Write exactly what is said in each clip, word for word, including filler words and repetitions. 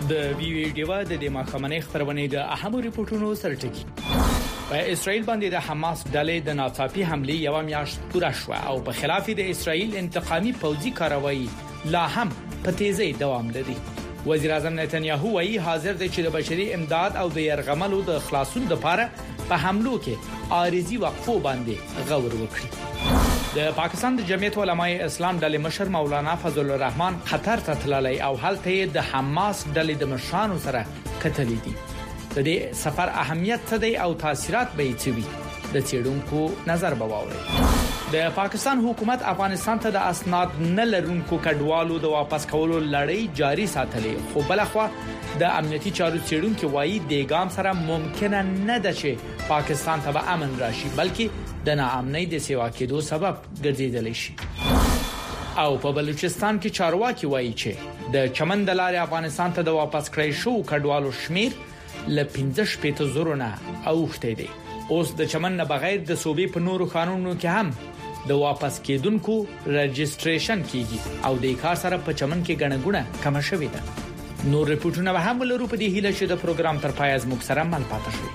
د وی ډیوا د د مخامنې خبرونه د اهم ریپورتونو سرټکی په اسرائیل باندې د حماس ډلې د ناڅاپي حمله یو میاشت پوره شو او په خلاف د اسرائیل انتقامي پوځي کاروایی لا هم په تیزی دوام لري. وزیر اعظم نتنیاهو وايي حاضر دی چې د بشري امداد او د يرغملو د خلاصون لپاره په حملو کې عارضی وقفو باندې غور وکړي. د پاکستان د جمعیت علماء اسلام ډلې مشر مولانا فضل الرحمن خطر ته تللی او هلته د حماس ډلې د مشرانو سره کتلې دي. د دې سفر اهمیت څه دی او تاثیرات به یې څه وي؟ د چېډونکو نظر به واوري. د پاکستان حکومت افغانستان ته د اسناد نه لرونکو کډوالو د واپس کولو لړۍ جاري ساتلې، خو بلخوا د امنیتي چارو چېډونکو وایي د ګام سره ممکن نه ده چې پاکستان ته به امن راشي، بلکې د ناامنۍ د سیوا کېدو سبب ګرځیدل شي. او په بلوچستان کې چارواکي وایي چې د چمن د لارې افغانستان ته د واپس کړی شو کډوالو شمیر ل پنځه شپږ زره نه اوښته دي. اوس د چمن نه بغیر د صوبې په نورو قانونونو کې هم د واپس کېدونکو رجسټریشن کیږي او د کار سره په چمن کې غنغونه کم شوې ده. نور ریپورتونه به هم ولرو په دې هیله چې د پروګرام تر پای از موږ سره مل پاتې شي.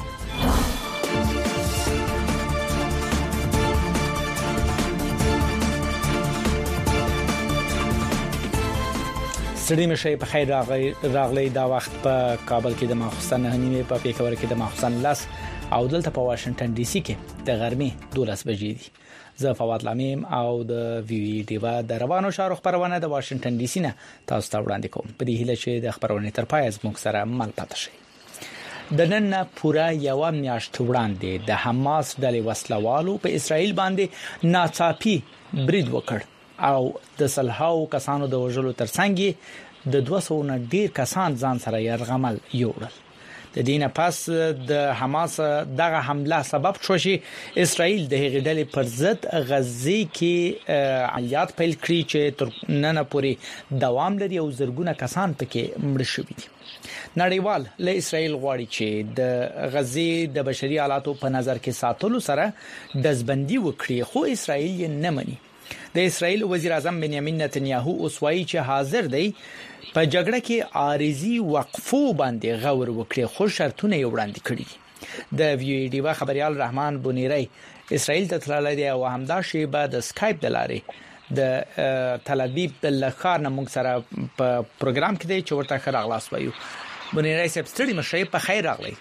سړی مشه په خیر راغلی دا وخت په کابل کې د ماخستن نه نیمه په پیښور کې د ماخستن لاس او دلته په واشنگټن ډي سي کې د غرمې دولس بجې دي. زه فواد لامیم او د وی ډیوا د روانو شارخ پروانه د واشنگټن ډي سي نه تاسو ته وړاندې کوم په دې هیله چې د خبرونې تر پای از موږ سره مل پاتې شي. د نن پورا یو میاشت وړاندې د حماس ډلې وسلوالو په اسرائیل باندې ناڅاپي برید وکړ او د سلهاو کسانو د وژلو ترڅنګ د دوه سوه نه ډیر کسان ځان سره يرغمل یوړل. د دینه پس د حماس دغه حمله سبب شو چې اسرائیل د هغې ډلې پر ضد غزه کې عملیات پیل کړي چې تر نن پورې دوام لري او زرګونه کسان پکې مړ شوي دي. نړیوال له اسرائیل غواړي چې د غزه د بشري حالاتو په نظر کې ساتلو سره دزبندي وکړي، خو اسرائیل یې نه مني. د اسرائیل وزیر اعظم بنیامین نتنیاهو اوس وایي چې حاضر دی په جګړه کې عارضی وقفو باندې غور وکړي، خو شرطونه یې وړاندې کړي. د وی ډیوا خبريال رحمان بونیری اسرائیل ته تللی دی او همدا شی بعد اسکایپ د لارې د تل ابیب د لخر نه موږ سره په پروګرام کې دی چې ورته خراغلاس وایو. بونیری صاحب ستړي مشه په خیر راغلی.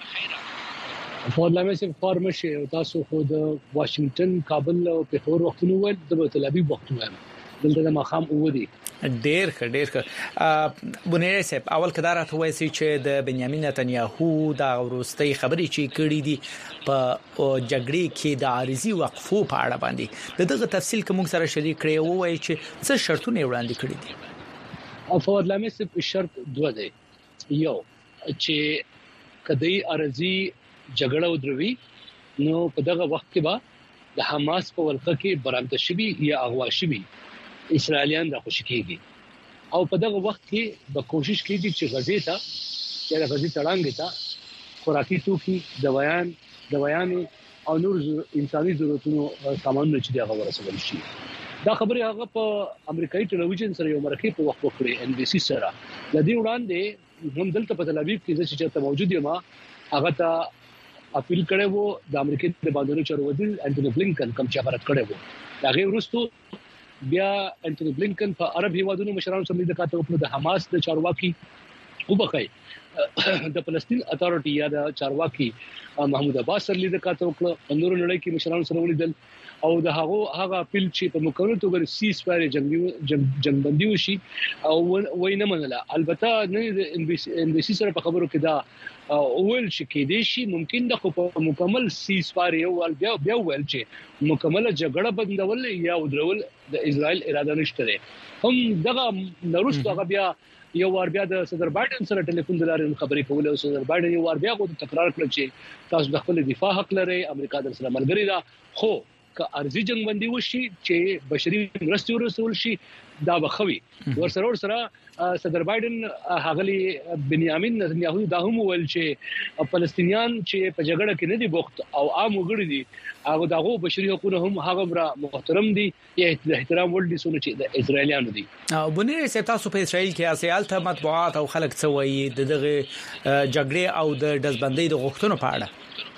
فورلامه سي فارمشه او تاسو خو د واشنگټن کابل او پیښور وختونو ول د تل ابیب وختونو دلته د مخام اودي ډیر ښه ډیر ښه. بونیری صاحب اول کدار ته وایي چې د بنیامین نتنیاهو دا وروستي خبرې چې کړې دي په جګړې کې د عارضی وقفو په اړه باندې دغه تفصیل کوم سره شریک کړی او وایي چې څه شرطونه وړاندې کړی دي. او فورلامه سي شرط دوه دی. یو چې کدی عارضی جګړه ودروي نو په دغه وخت کې به د حماس په ولقه کې برامده شوي یا اغوا شوي اسرائیلیان را خوشی کیږي او په دغه وخت کې به کوشش کیږي چې غزې ته چې غزې تړانګ ته خوراکي توکي دوايان دوايان او نور انساني ضرورتونو سامانونه چې دغه ورسول شي. دا خبره هغه په امریکایي ټلویزیون سره یو مرکه په وخت وکړي ان بي سي سره. لدی وړاندې هم دلته په تل ابیب کې چې ته موجود یم هغه ته اپیل کړي وو د امریکای د بهادر چارو وزیر انټونی بلینکن کوم چې خبرت کړي وو. هغه ورستو بیا انټونی بلینکن په عرب هیوادونو مشرانو سره د کاته په د حماس د چارواکي وبخای د فلسطین اتھارټي یا د چارواکي محمود عباس سره د کاته وکړه. نور نړۍ کې مشرانو سره ولیدل او د هغه هغه اپیل چې په مکمل توګه سیس فایر جنگي جنگبندي وشي او وای نه منله. البته نه ان بي سي سره په خبرو کې دا اول چې کې دي شي ممکن د مکمل سیس فایر یو بیا بیا ول چې مکمل جګړه بندول یا ودرول د اسرائیل اراده نشته. هم دغه نورست هغه بیا یو ور بیا د صدر بایدن سره ټلیفون دلارې خبرې کولې او صدر بایدن یو ور بیا غو تکرار کړ چې تاسو د خپل دفاع حق لرئ، امریکا در سره ملګری ده، خو ک ارزي جنگبندي وشي چې بشري مرستې ورسول شي دا بخوي ورسره ورسره صدر بایدن هغلی بنیامین نتنیاهو دا هم ول چې فلسطینیان چې په جګړه کې نه دي بوخت او عام وګړي دي هغه دغه بشري حقوق هم هغه محترم دي یا احترام ول دي سونه چې د اسرایلیانو دي او بنیر سپتاسو په اسرائیل کې اسیالته مطبوعات او خلک څوي دغه جګړې او د دزبندۍ د غوښتنو په اړه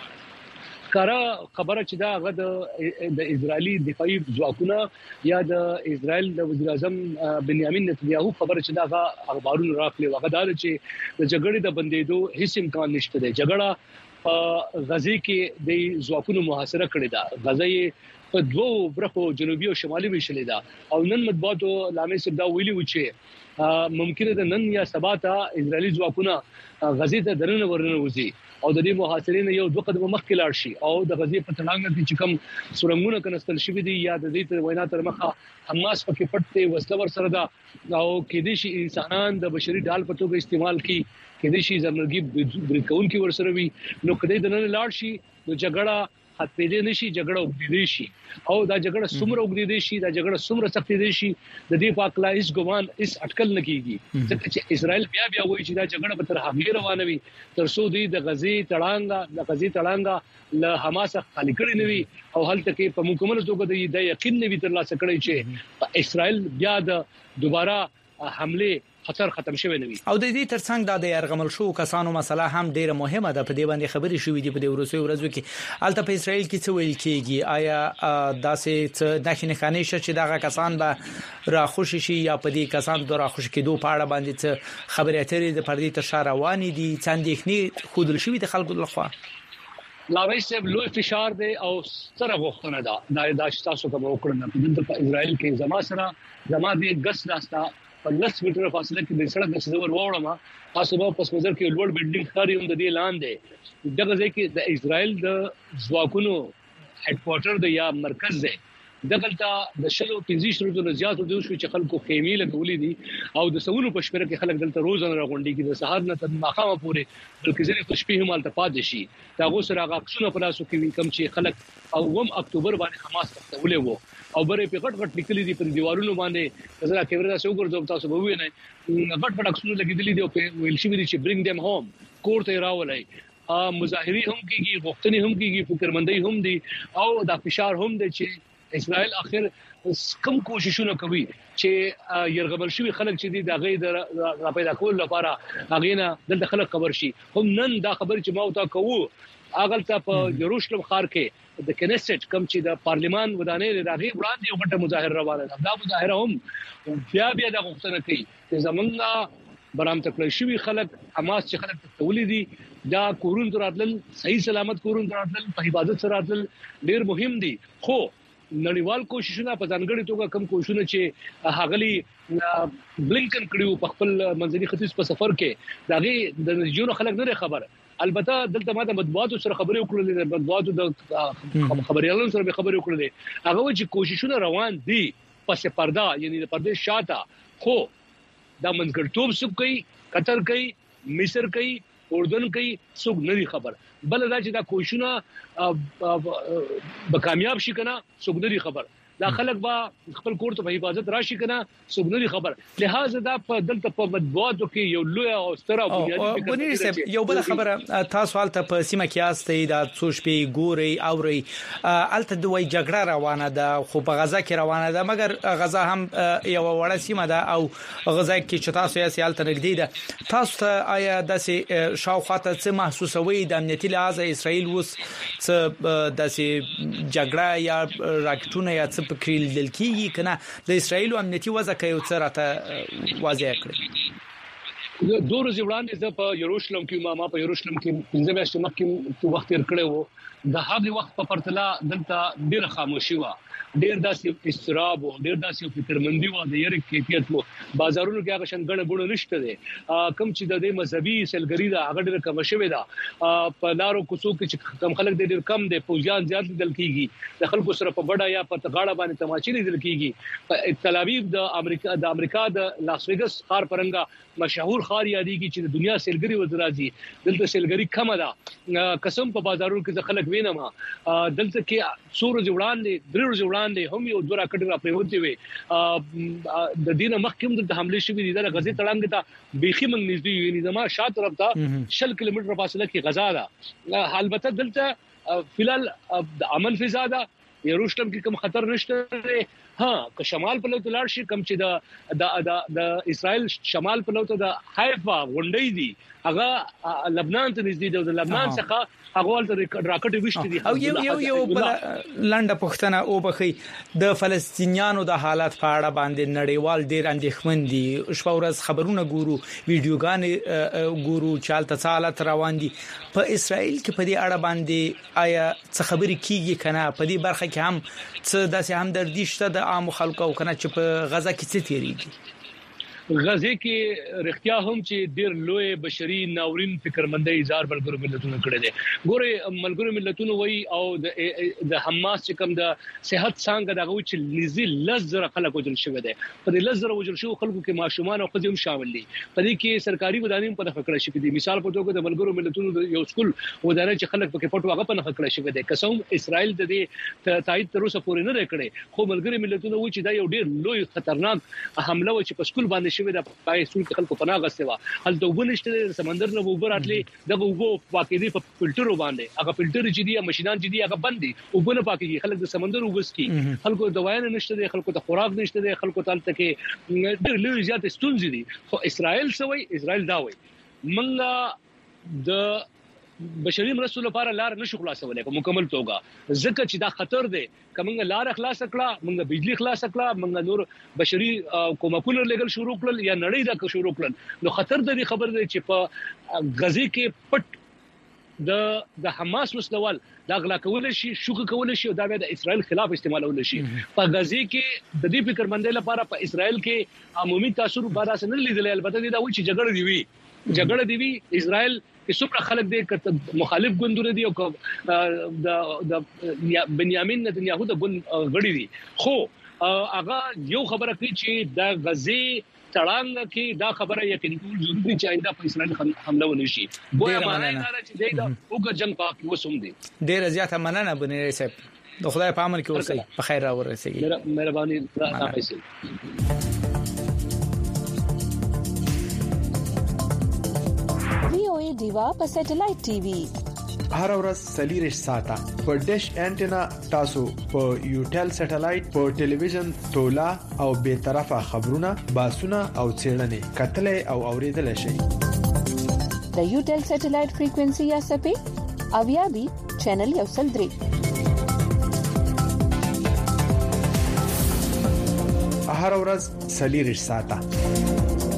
کارا خبره چې دا هغه د د اسرایلی دفاعي ځواکونه یا د اسرایل د وزیر اعظم بنیامین نتنیاهو خبره چې دا اخبارونو راغلي وغه دا چې د جګړې د بندیدو هیڅ امکان نشته دی جګړه په غزه کې د ځواکونو محاصره کړې ده غزه په دوه برخو جنوبي او شمالي ویشلې ده او نن مطبوعاتو لامې سبدا ویلي و چې ممکن ده نن یا سبا ته اسرایلی ځواکونه غزه ته درنه ورنه وځي او د دې محاصرې نه یو دوه قدمه مخکې لاړ شي او د غزه په تلانګ کې چې کوم سورنګونه کنستل شوی دي یا د دې ته وینا تر مخه حماس پکې پټ وسله ور سره ده او کې دي شي انسانان د بشري ډال په توګه استعمال کی کې دي شي زمرګي بریکون کې ور سره وي نو کله د نن لاړ شي نو جګړه ختمېدې نشي جګړه وګړي شي او دا جګړه څومره وګړي شي دا جګړه څومره سختې دي شي د دې په اړه هیڅ ګمان هیڅ اټکل نه کیږي ځکه چې اسرائیل بیا بیا وایي چې دا جګړه به تر هغه روانه وي تر څو دوی د غزي تړانګه د غزي تړانګه له حماس خالي کړي نه وي او هلته کې په مکمل توګه د یقین نه وي تر لاسه کړی چې اسرائیل بیا د دوباره حمله خطر ختم شوی نه وي او د دې ترڅنګ د يرغمل شو کسانو مسله هم ډیره مهمه ده په دې باندې خبرې شوې دي په دې ورسې ورځو کې الته په اسرائیل کې څه ویل کېږي آیا داسې د خنخانه چې دغه کسان به راخوشي شي یا په دې کسان د راخوشي کېدو په اړه باندې څه خبرې اترې د پردي تر شاروانی دي څندېخني خودل شوی د خلکو لخوا لاوي سب لوی فشار دی او سره غوښتنه ده دا د تاسو کوم وکړنه په اسرائیل کې زما سره زما دې ګس راستا په لس میټر فاصله کې د سړک د سور وړم تاسو په پس منظر کې لوړ بلډینګ ښکاری هم د دې لاندې دغه ځکه د اسرائیل د ځواکونو هډ کوارټر د یا مرکز دی دغلطه د شلو پنځه شروع نه زیات د شو چې خلکو خیمې لګولې دي او د سونو په شپره کې خلک دلته روزانه راغونډي کې د سهار نه تر ماخامه پورې بلکې ځینې خوشبي هم الته پاتې شي دا غو سره غاښونه په لاسو کې کم چې خلک او هم اکتوبر باندې حماس تختولې وو او بره په غټ غټ لیکلي دي په دیوالونو باندې زړه کیمرا سره وګورځو تاسو به وینئ غټ غټ عکسونه لګیدلي دي او ویل شي چې برینګ دیم هوم کور ته راولای مظاهری هم کیږي غوښتنې هم کیږي فکرمندۍ هم دي او دا فشار هم دي چې اسرائیل اخر کوم کوششونه کوي چې يرغمل شوی خلک چې دي د غي د را پیدا کول لپاره هغه نه دلته خلک خبر شي هم نن دا خبر چې ما او تا کوو اغلته په یروشلم ښار کې د کنيست کم چې د پارلیمان ودانې راغي وړاندې یو غټه مظاهره روانه ده دا مظاهره هم بیا بیا د غوښتنه کوي چې زمونږه برام تکړه شوی خلک حماس چې خلک تولید دي دا کورون دراتل صحیح سلامت کورون دراتل په حفاظت سره راتل ډیر مهم دي خو نړیوال کوششونه په ځانګړي توګه کم کوششونه چې هغلی بلینکن کړیو په خپل منځني ختیځ په سفر کې داغه د نجونو خلک نه خبر البته دلته ماته مطبوعاتو سره خبرې وکړلې د مطبوعاتو د خبريالانو سره به خبرې وکړلې هغه چې کوششونه روان دي پس پرده یعنی د پرده شاته خو دا منځګړتوب سب کوي قطر کوي مصر کوي اردن کوي څوک نه خبر بل دا چې دا کوششونه به کامیاب شي کنه څوک نه خبر دا خلک با خپل کور ته په حفاظت راشي کنه څوک نه خبر لہذا دا په دلته په مطبوعاتو کې یو لوی او ستره بنیادی فکر یو بل خبره تاسو حالت په سیمه کې استې دا څو شپې ګوري اوري الته دوی جګړه روانه ده خو په غزا کې روانه ده مګر غزا هم یو وړه سیمه ده او غزا کې چې تاسو یې سیالت نګدي ده تاسو ته آیا داسې شاوخاته څه محسوسوي د امنیتي لحاظ اسرائیل وس څه داسې جګړه یا راکټونه یا فکر دلکیږي کنه د اسرائیل امنیتي وضع کې یو څه راته واضح کړی دوه ورځې وړاندې زه په یروشلم کې ما په یروشلم کې پنځه میاشتې مخکې وخت تیر کړی وو د هغه وخت په پرتله دلته ډیر خاموشي و ډیر داسې استراب او ډیر داسې فکرمندي و د یره کیفیت وو بازارونو کې هغه شنګړ بونه نشته دي کم چې د دې مذهبي سلګری دا هغه ډیر کم شوی دا په لارو کوڅو کې چې کم خلک ډیر کم دي پوجان زیات دل کیږي د خلکو سره په بڑا یا په تغاړه باندې تماشې لیدل کیږي په تل ابیب د امریکا د امریکا د لاس ویګس ښار پرنګا مشهور خار یادېږي چې د دنیا سیلګری وزرازي دلته سیلګری کم ده قسم په بازارونو کې خلک وینم دلته کې سور جوړاندې درې جوړاندې هم یو دوه راکټ را پریوتی وي د دینه مخکوم د حمله شوې دي د غزې تړانګ ته بيخي من نږدې وي نظام شاته طرف ته شل کیلومتر فاصله کې غزا ده البته دلته فلال د امن فضا ده یروشلم کې کوم خطر نشته ها که شمال په لور لاړ شي کوم چې د د د اسرائیل شمال په لور د حیفا غونډې دي هغه لبنان ته نږدې دی د لبنان څخه هغه ولته راکټ وشت دي او یو یو یو لنډه پښتنه او بخي د فلسطینیانو د حالات په اړه باندې نړیوال ډیر اندېښمن دي شپه ورځ خبرونه ګورو ویډیوګان ګورو چالت حالات روان دي په اسرائیل کې په دې اړه باندې آیا څه خبرې کیږي کنه په دې برخه کې هم څه داسې هم دردي شته د عام خلکو کنه چې په غزا کې څه تیریږي غزه کې رښتیا هم چې ډیر لوی بشري ناورین فکرمندۍ اظهار ملګرو ملتونو کړی دی ګوره ملګرو ملتونو وایي او د حماس چې کوم د صحت څنګه دغه چې نزي لزر خلک وجل شوی دی په دې لزر وجل شو خلکو کې ماشومان او خځې هم شامل دي په دې کې سرکاري ودانیم په نخښه کړی شوی دی مثال په توګه د ملګرو ملتونو یو سکول ودانه چې خلک پکې پټ واغه په نخښه کړی شوی دی قسم اسرائیل د دې تایید تر اوسه پورې نه کړی خو ملګرو ملتونو وایي چې دا یو ډیر لوی خطرناک حمله و چې په سکول باندې شوی د پای سول خلکو پناه غسته وا هل ته وبنشته سمندر نه وبر اتلی دغه وګو واقعي په فلټر باندې هغه فلټر چې دی ماشينان چې دی هغه بندي وبنه پاکي خلک د سمندر وبسکی خلکو دوايان نشته خلکو ته خوراک نشته خلکو ته تل کې ډېر لوی زیات ستونزې دي خو اسرائیل سوي اسرائیل دا وایي منګه د بشري مرستو لپاره لار نشو خلاصولای په مکمل توګه ځکه چې دا خطر دی کومه لار خلاص کړه موږ بجلی خلاص کړه موږ نور بشري کومکونه لګل شروع کړل یا نړۍ دا شروع کړل نو خطر د خبر دی چې په غزي کې پټ د د حماس وسلوال دا غلا کول شي شوک کول شي او دا د اسرائیل خلاف استعمالول شي په غزي کې د دې فکر مندۍ لپاره په اسرائیل کې عمومي تاثیر بارا سره لیدل البته دا وایي چې جګړه دی وی جګړه دی وی اسرائیل کې څومره خلک دي مخالف ګوندونه دي او د د بنیامین نتنیاهو د ګوند غړي دي خو هغه یو خبره کوي چې د غزي تړانګ کې دا خبره یقیني کول ضروري چې آینده په اسرائیل حمله ونی شي ګویا معنی دا چې دا وګ جنگ پاک وسوم دي ډیر زیاته مننه بنیر صاحب د خدای په امر کې اوسئ په خیر راورسېږي مهرباني تاسو وی او ای دیوا په سټلایټ ټي وي هر ورځ سلیریش ساته په ډیش انټینا تاسو په یوټل سټلایټ په ټلویزیون تولا او به طرفه خبرونه باسونه او چیرنې کتلې او اوریدل شي د یوټل سټلایټ فریکوئنسي یا سپې اویا بي چینل یو سل درې هر ورځ سلیریش ساته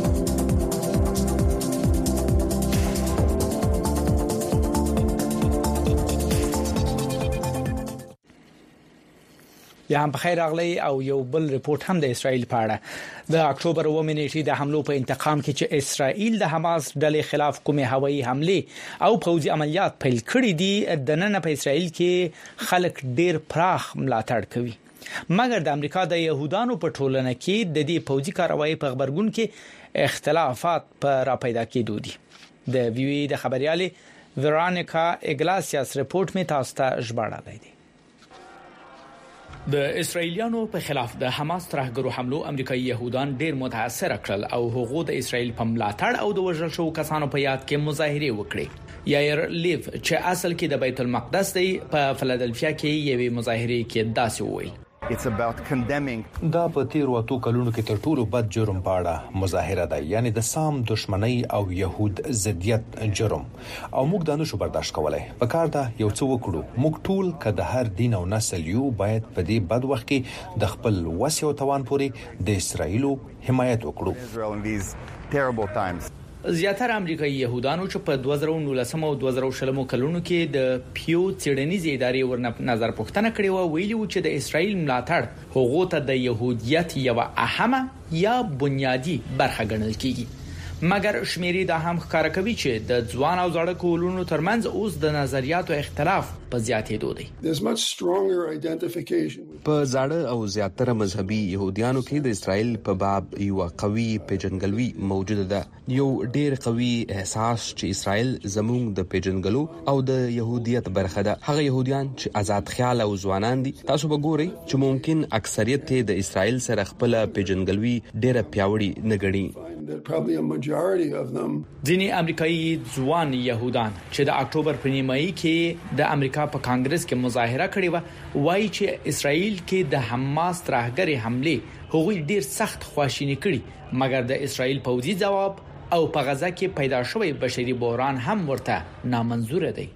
یا هم بخیر اغلی او یو بل ریپورت هم د اسرائیل په اړه د اکتوبر اووه نیټې د حملو په انتقام کې چې اسرائیل د حماس ډلې خلاف کومه هوایي حمله او پوځي عملیات پیل کړې دي د نن په اسرائیل کې خلک ډیر پراخ ملاتړ کوي مګر د امریکا د يهودانو په ټولنه کې د دې پوځي کاروایی په خبرګون کې اختلافات په را پیدا کېدو دي د وی وی د خبريالې ورانیکا اګلاسیاس ریپورت می تاسو ته ژباړلی دی د اسرایلیانو په خلاف د حماس ترهګرو حملو امریکایي يهودان ډیر متاثر کړل او هغه د اسرایل په ملاتړ او د وژل شو کسانو په یاد کې مظاهره وکړې یایر لیف چې اصل کې د بیت المقدس دی په فلادلفیا کې یوې مظاهره کې داسې وویل It's about condemning دا په تیر واتو کلونو کې تر ټولو بد جرم پاړه مظاهره ده یعنی د سام دښمنۍ او يهود ضدیت جرم او موږ دا نشو برداشت کولای په کار دا یو څه وکړو موږ ټول کله هر دین او نسل یو باید په دې بد وخت کې د خپل وس او توان پورې د اسرایلو حمایت وکړو زیاتره امریکایي يهودانو چې په دوه زره نولس او دوه زره شل کلونو کې د پیو چړنیز ادارې ورنه نظر پوښتنه کړې و ویلي و چې د اسرایل ملاتړ هغه ته د يهودیت یو اهمه یا بنیادی برخه ګڼل کیږي مګر شمیرې دا هم ښکاره کوي چې د ځوان او زړه کولونو ترمنځ اوس د نظریاتو اختلاف په زیاتېدو دی. په زړه او زیاتره مذهبي يهوديانو کې د اسرائیل په باب یو قوي پیژنګلوي موجوده ده. یو ډېر قوي احساس چې اسرائیل زموږ د پیژنګلو او د يهودیت برخه ده. هغه يهوديان چې آزاد خیال او ځوانان دي، تاسو به ګورئ چې ممکن اکثریت د اسرائیل سره خپل پیژنګلوي ډېر پیاوړي نه ګڼي. ځینې امریکایي ځوان يهودان چې د اکتوبر په نیمایي کې د امریکا په کانګرس کې مظاهره کړې و، وایي چې اسرائیل کې د حماس ترهګري حمله هغوی ډیر سخت خواشینی کړي، مګر د اسرائیل پوځي ځواب او په غزا کې پیدا شوی بشري بحران هم ورته نامنظور دی.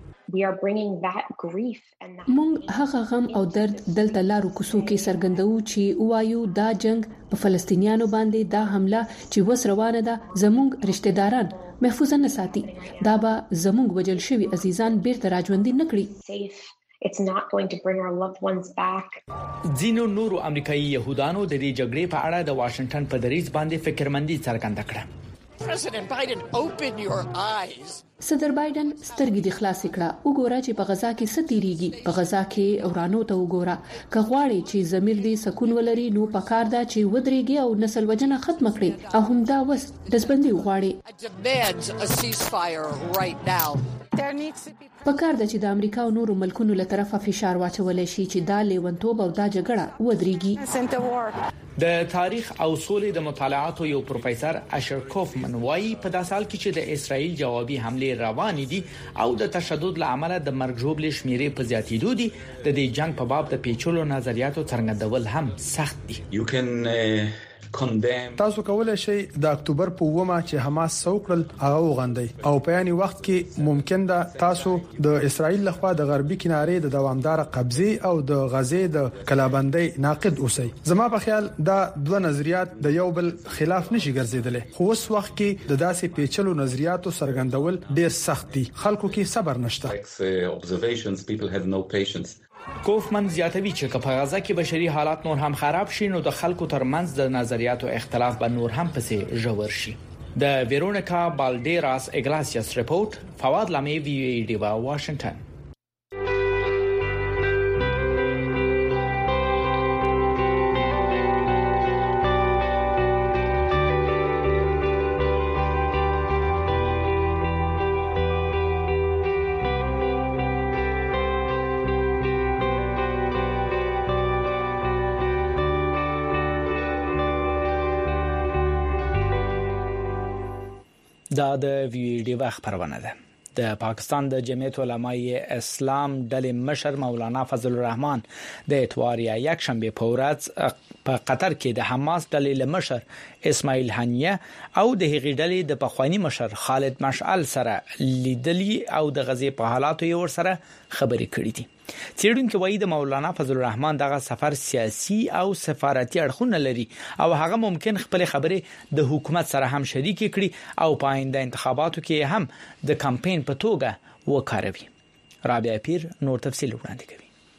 مونږ هغه غم او درد دلته لارو کوڅو کې سرګندو چې وایو دا جنگ په فلسطینیانو باندې دا حمله چې وس روانه ده زموږ رشتہ داران محفوظ نه ساتي، دا به زموږ وجل شوی عزیزان بیرته راځوندي نه کړي. It's not going to bring our loved ones back. ځینو نورو امریکایي يهودانو د دې جګړې په اړه د واشنگټن په دریځ باندې فکرمندي څرګنده کړه. President Biden, open your eyes. صدر بایدن سترګې د خلاص کړه، وګوره چې په غزا کې څه تیریږي، په غزا کې اورانو ته وګوره. که غواړي چې زمير دې سکون ولري نو پکار ده چې ودرېږي او نسل وجنه ختم کړي، او هم دا وس دزبندي غواړي. Demands a ceasefire right now. پکار ده چې د امریکا او نورو ملکونو له طرفه فشار واچول شي چې دا لیونتوب او دا جګړه ودرېږي. د تاریخ او سولې د مطالعاتو یو پروفیسور اشر کوفمن وايي په داسې حال کې چې د اسرائیل جوابي حمله روان دي او د تشدد لامل د مرګ ژوبلې شمیرې په زیاتېدو دي، د دې جنگ په باب د پیچلو نظریاتو څرګندول هم سخت دي. You can uh... تاسو کولای شئ د اکتوبر په اومه چې حماس سوکړل هغه وغندئ، او په یاني وخت کې ممکن ده تاسو د اسرائیل لخوا د غربي کنارې د دوامدار قبضه او د غزې د کلابندۍ ناقد اوسئ. زما په خیال دا دوه نظریات د یو بل خلاف نشي ګرځیدل، خو اوس وخت کې د داسې پیچلو نظریاتو څرګندول ډیر سخت دي. خلکو کې صبر نشته. کوفمن زیاتوي چې په غزا کې بشري حالات نور هم خراب شي نو د خلکو ترمنځ د نظریاتو اختلاف به نور هم پسې ژور شي. د ویرونیکا بالډیراس اګلاسیاس رپورت، فواد لامي، وی ای ډی واشنگټن. دا د وی ډی وخت خبرونه ده. د پاکستان د جمعیت علماء اسلام ډلې مشر مولانا فضل الرحمن د اتوار یا یک شنبه په ورځ په قطر کې د حماس ډلې مشر اسماعیل هنیه او د هغې ډلې د پخوانی مشر خالد مشعل سره لیدلی او د غزې په حالاتو یې ور سره خبرې کړې دي. څېړونکو وایي د مولانا فضل الرحمن دغه سفر سیاسي او سفارتي اړخونه لري او هغه ممکن خپل خبرې د حکومت سره هم شریک کړي او په آینده انتخاباتو کې هم د کمپاین په توګه وکاروي. رابعه پیر نور تفصیل وړاندې کوي.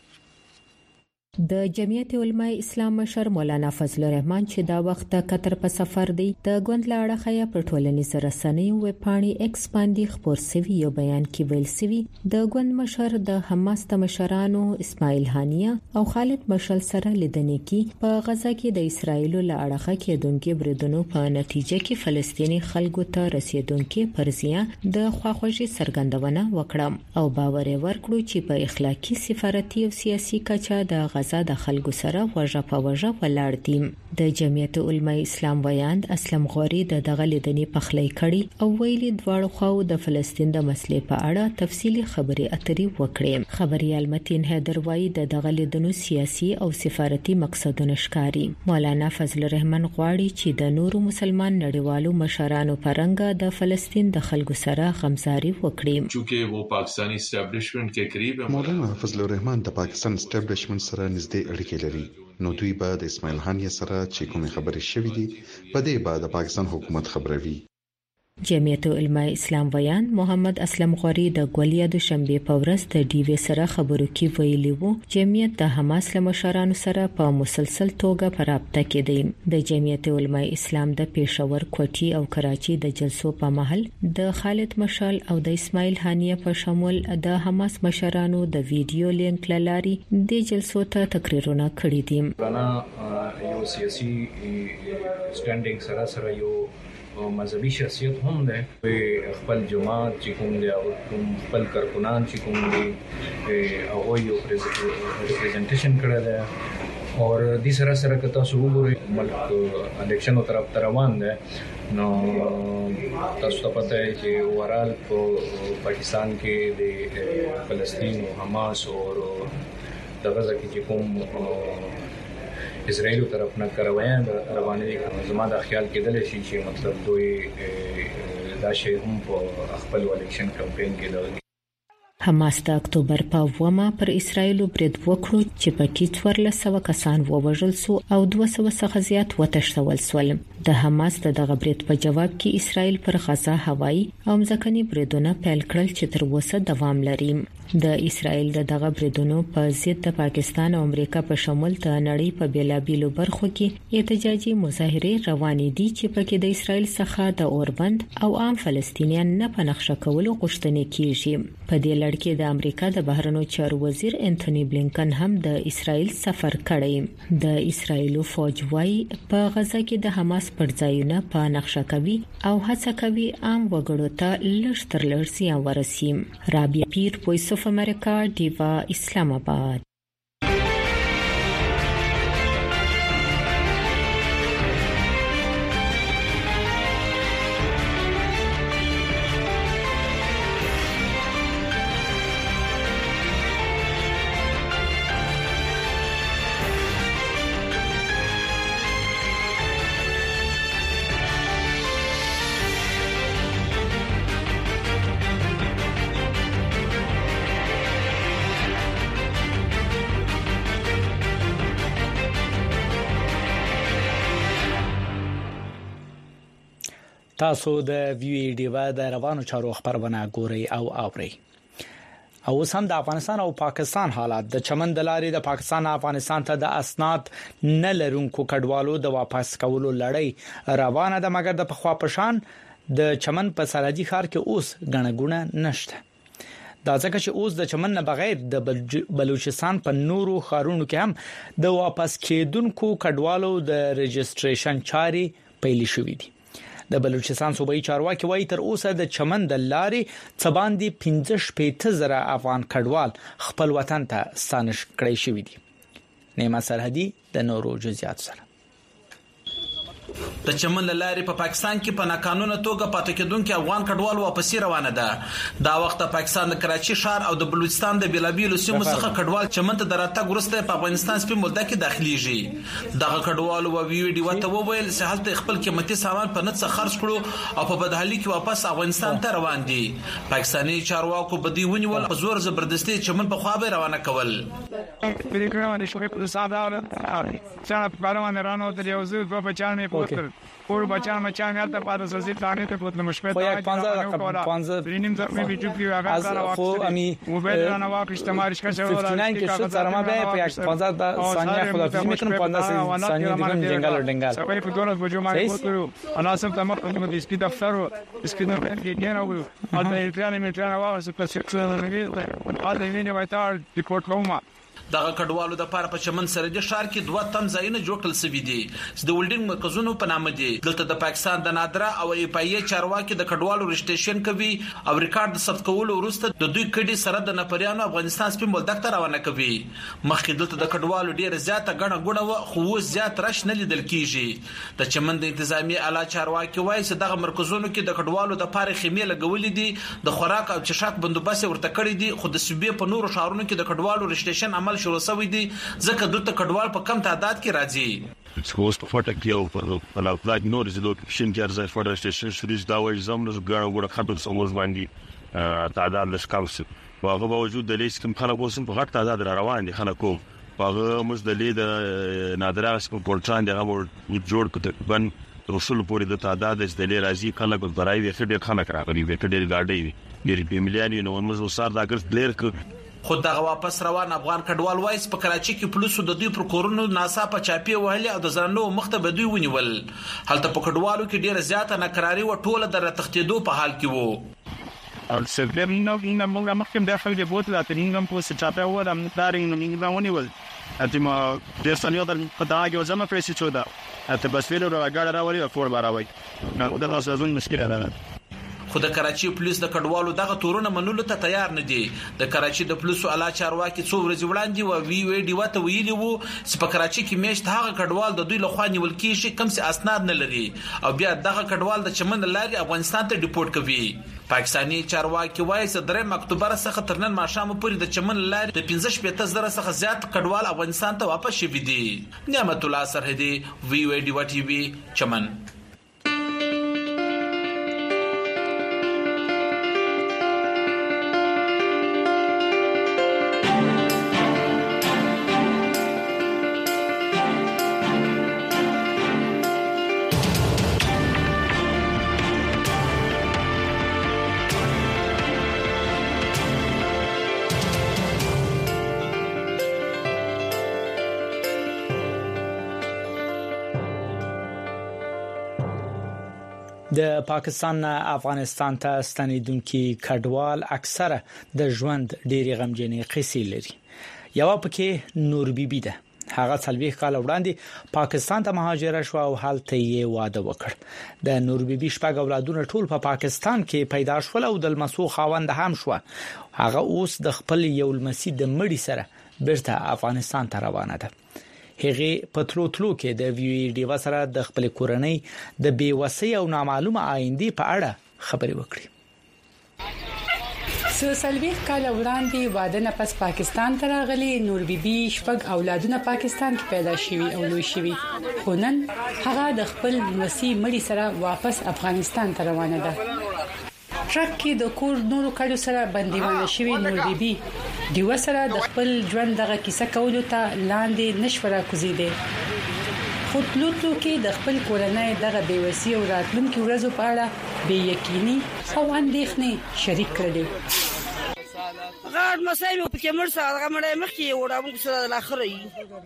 د جمعیت علماء اسلام مشر مولانا فضل الرحمن چې دا وخت د قطر په سفر دی د غوند لاړه خیا پر ټولنیز رسنۍ ویب پاڼې ایکس باندې خبر سوي یو بیان کې ویل سوي د غوند مشر د حماس د مشرانو اسماعیل هانیه او خالد مشعل سره لیدنې کې په غزا کې د اسرایل له اړخه کې دونکو بریدونو په نتیجه کې فلسطینی خلکو ته رسیدونکو پرزیا د خواخوږي څرګندونه وکړه او باور ورکړو چې په اخلاقی سفارتي او سیاسي کچا د غزا د خلکو سره وژه په وژه ولاړ دي. د جمعیت علماء اسلام ویاند اسلم غوري د دغه لیدنې پخلی کړي او ویلي دواړو خواو د فلسطین د مسلې په اړه تفصیلی خبرې اترې وکړي. خبريال متین حیدر وایي د دغه لیدنو سیاسي او سفارتي مقصدونه ښکاري. مولانا فضل الرحمن غواړي چې د نورو مسلمان نړیوالو مشرانو پرنګ د فلسطین د خلکو سره غمزاري وکړي. چونکه وو پاکستانی اسټابلیشمنت کې قریب مولانا فضل الرحمن د پاکستان اسټابلیشمنت سره نږدې اړیکې لري، نو دوی به د اسماعیل هانیه سره چې کومې خبرې شوې دي په دې به د پاکستان حکومت خبروي. جمعیت علماء اسلام ویان محمد اسلم غوري د ګولیا د شنبه په ورځ د ډي وی سره خبرو کې ویلي وو جمعیت د حماس له مشرانو سره په مسلسل توګه په رابطه کې دی. د جمعیت علماء اسلام د پېښور، کوټي او کراچي د جلسو په محل د خالد مشال او د اسماعیل هانیه په شمول د حماس مشرانو د ویډیو لینک لاري د جلسو ته تقریرونه کړي دي. انا یو سیاسي سټانډینګ سره سره یو او مذهبي شخصیت هم ده په خپل جماعت چې کوم دی او کوم خپل کارکونان چې کوم دی او یو ریپرزنټیشن کړی دی او د سره سره کته سو وګورئ ملک الیکشن او طرف روان ده نو تاسو ته پته ہے چې اورال په پاکستان کې د فلسطین او حماس او د غزا کې چې کوم اسرائیل طرف نه کاروایان روانه دي. زما د خیال کېدل شي چې مطلب دوی دا شی هم په خپل الیکشن کمپاین کې لوي. حماس د اکتوبر په اومه پر اسرائیل برید وکړو چې پکې څوارلس سوه کسان ووژل سو او دوه سوه څخه زیات وتښتول سول. د حماس د دغه برید په جواب کې اسرائیل پر غزا هوایي او ځمکني بریدونه پیل کړل چې تر اوسه دوام لري. د اسرائیل د دغه بریدونو په ضد د پاکستان او امریکا په شمول د نړۍ په بیلابیلو برخو کې احتجاجي مظاهرې روانې دي چې پکې د اسرائیل څخه د اوربند او عام فلسطینیان نه پنځه کولو غوښتنې کیږي. په دې لړ کې د امریکا د بهرنیو چارو وزیر انټونی بلینکن هم د اسرائیل سفر کړی. د اسرائیل فوج وايي په غزا کې د حماس پر ځایونه په نقشه کوي او هڅه کوي عام وګړو ته لږ تر لږ زیان ورسي. رابعه پیر، وایس اف امریکا، ډیوا، اسلام آباد. تاسو د ویو ډیوا د روانو چارو خبرونه ګورئ او اورئ. او سم د افغانستان او پاکستان حالات د چمن د لارې د پاکستان افغانستان ته د اسناد نه لرونکو کډوالو د واپس کولو لړۍ روانه ده، مګر د پخوا پشان د چمن په سرحدي ښار کې اوس غنګونه نشته. دا ځکه چې اوس د چمن نه بغیر د بلوچستان په نورو ښارونو کې هم د واپس کېدونکو کډوالو د رجسټریشن چارې پیل شوې دي. د بلوچستان صوبایي چارواکي وایي تر اوسه د چمن د لارې څباندي پنځه شپږ زره افغان کډوال خپل وطن ته ستانش کړی شوی دي. نیمه سرحدي د نورو جزئیات سره د چمن لارې په پاکستان کې په ناقانونه توګه پاتې کېدونکو افغان کډوال واپسی روانه ده. دا وخت پاکستان د کراچي ښار او د بلوچستان د بیلابیلو سیمو څخه کډوال چمن ته دراتګ ورسته په افغانستان سپین مولده کې داخليږي. دغه کډوال او ویډیو ته وویل چې حالت خپل قیمتي سامان په نڅ خرڅ کړو او په بدحالي کې واپس افغانستان ته روان دي. پاکستاني چارواکو بدی ونیول په زور زبردستي چمن په خوا به روانه کول. اور بچا مچان یالته پاره سوزي تانه ته پوتله مشپه تا پانزه برینیم زمین بیچوکی و آغاز را واقع موبایل را نواق اجتماعیش کشه و ففتیناین که شد سرما به یک پانزه ثانیه خدافزی میکنم پانزه ثانیه دیگه جنگل و دنگل سوای په دولت بجو ما کوتلو انا سم تمام په سپید دفتر سپید کې نه و اته ایترانه میترانه واس په سیکسل نه اته ویني وایتار ریپورت کومه. دغه کډوالو د پاره په چمن سرحدي ښار کې دوه تم ځایونه جوړ کړل شوي دي چې د ولډینګ مرکزونو په نامه دي. دلته د پاکستان د نادره او ای پی ای چارواکي د کډوالو رجسټریشن کوي او ریکارډ ثبت کولو وروسته د دوی کډي سره د نفریانو افغانستان سپین مولدک ته روانه کوي. مخکې دلته د کډوالو ډیره زیاته غڼه غونه و خو زیات رش نه لیدل کیږي. د چمن د انتظامی اعلی چارواکي وایي چې دغه مرکزونو کې د کډوالو د پاره خیمه لګولې دي، د خوراک او چشاک بندوبست ورته کړی دي، خو د صوبې په نورو ښارونو کې د کډوالو رجسټریشن عمل شروع شوی دی ځکه دلته کډوال په کم تعداد کې راځي. سکوس په فټک کې او په لاټ نور زلو شین کې ارزای فور سټیشن شریز دا وایي زموږ غاړه وړه خپل سموز باندې تعداد لږ کم شي. واغه باوجود د لیست کم خلک اوسم په غټ تعداد را روان دي. خلکو هغه مزدلې د نادره سپورټان دغه جوړ کړ تقریبا رسول پورې د تعداد د ډېر راځي کله کو برای وي ډېر خلک راغلي وي ډېر ګاډي ډېر په مليان نو موږ وسار دا ګر ډېر ک خود دغه واپس روان افغان کډوال وایس په کراچي کې پولیسو د دوی پر کورونو ناسا په چاپی وهلي او د زرنو مخته بدوي ونیول هلته په کډوالو کې ډیره زیاته ناکراری او ټوله د تختیدو په حال کې وو او سبب نو نه موږ مخکې د خلک بوت لا ترینګم په چاپی و د دارین نو موږ ونیول اته ما د سنیو د قطاګ او زما پرېسې چو دا اته بس ویلو راګړه راوړي او فور باراوي نو دا تاسو ځون مشکل ده خو د کراچي پولیس د کډوالو دغه تورونه منلو ته تیار نه دي د کراچي د پولیسو اعلی چارواکي څو ورځې وړاندې و وی وی ډی وته ویلي وو چې په کراچي کې میشت هغه کډوال د دوی له خوا نیول کیږي کوم څه اسناد نه لري او بیا دغه کډوال د چمن لاري افغانستان ته ډیپورت کوي پاکستاني چارواکي وایي چې درې اکتوبر څخه تر نن ماښام پورې د چمن لاري د پنځه شپږ زره څخه زیات کډوال افغانستان ته واپس شوي دي نعمت الله سرحدي وی وی ډی ټي وی چمن د پاکستان افغانستان ته ستنیدونکو کډوال اکثره د ژوند ډېری غمجنې قصې لري یو پکې نور بیبي ده هغه څلويخ کال وړاندې پاکستان ته مهاجر شو او حالت یې واده وکړ د نور بیبي شپږ اولادونه ټول په پا پاکستان کې پیدا شول او د مسو خاوند هم شو هغه اوس د خپل یو لمسی د مړی سره بیرته افغانستان ته روانه ده هغه پتلو تلو کې د وی ډی وسره د خپل کورنۍ د بیوسۍ او نامعلومه آینده په اړه خبرې وکړي سوسلویخ کال وړاندې واده نه پس پاکستان ته راغلي نور بیبي شپږ اولادونه پاکستان کې پیدا شوي او لوی شوي خو نن هغه د خپل وسی مړي سره واپس افغانستان ته روانه ده ټرک کې د کور نورو کډو سره بندیوانه شوی نور بیبي دیو سره د خپل ژوند دغه کیسه کولو ته لاندې نشورا کوزیده خو تلوتلو کې د خپل کورنۍ دغه بیوسی او راتلونکي ورځو په اړه بې یقیني او اندېښنې شریک کړل غاړ مسایمو په کې مرسته هغه مړې مخکې وړاون سره د اخري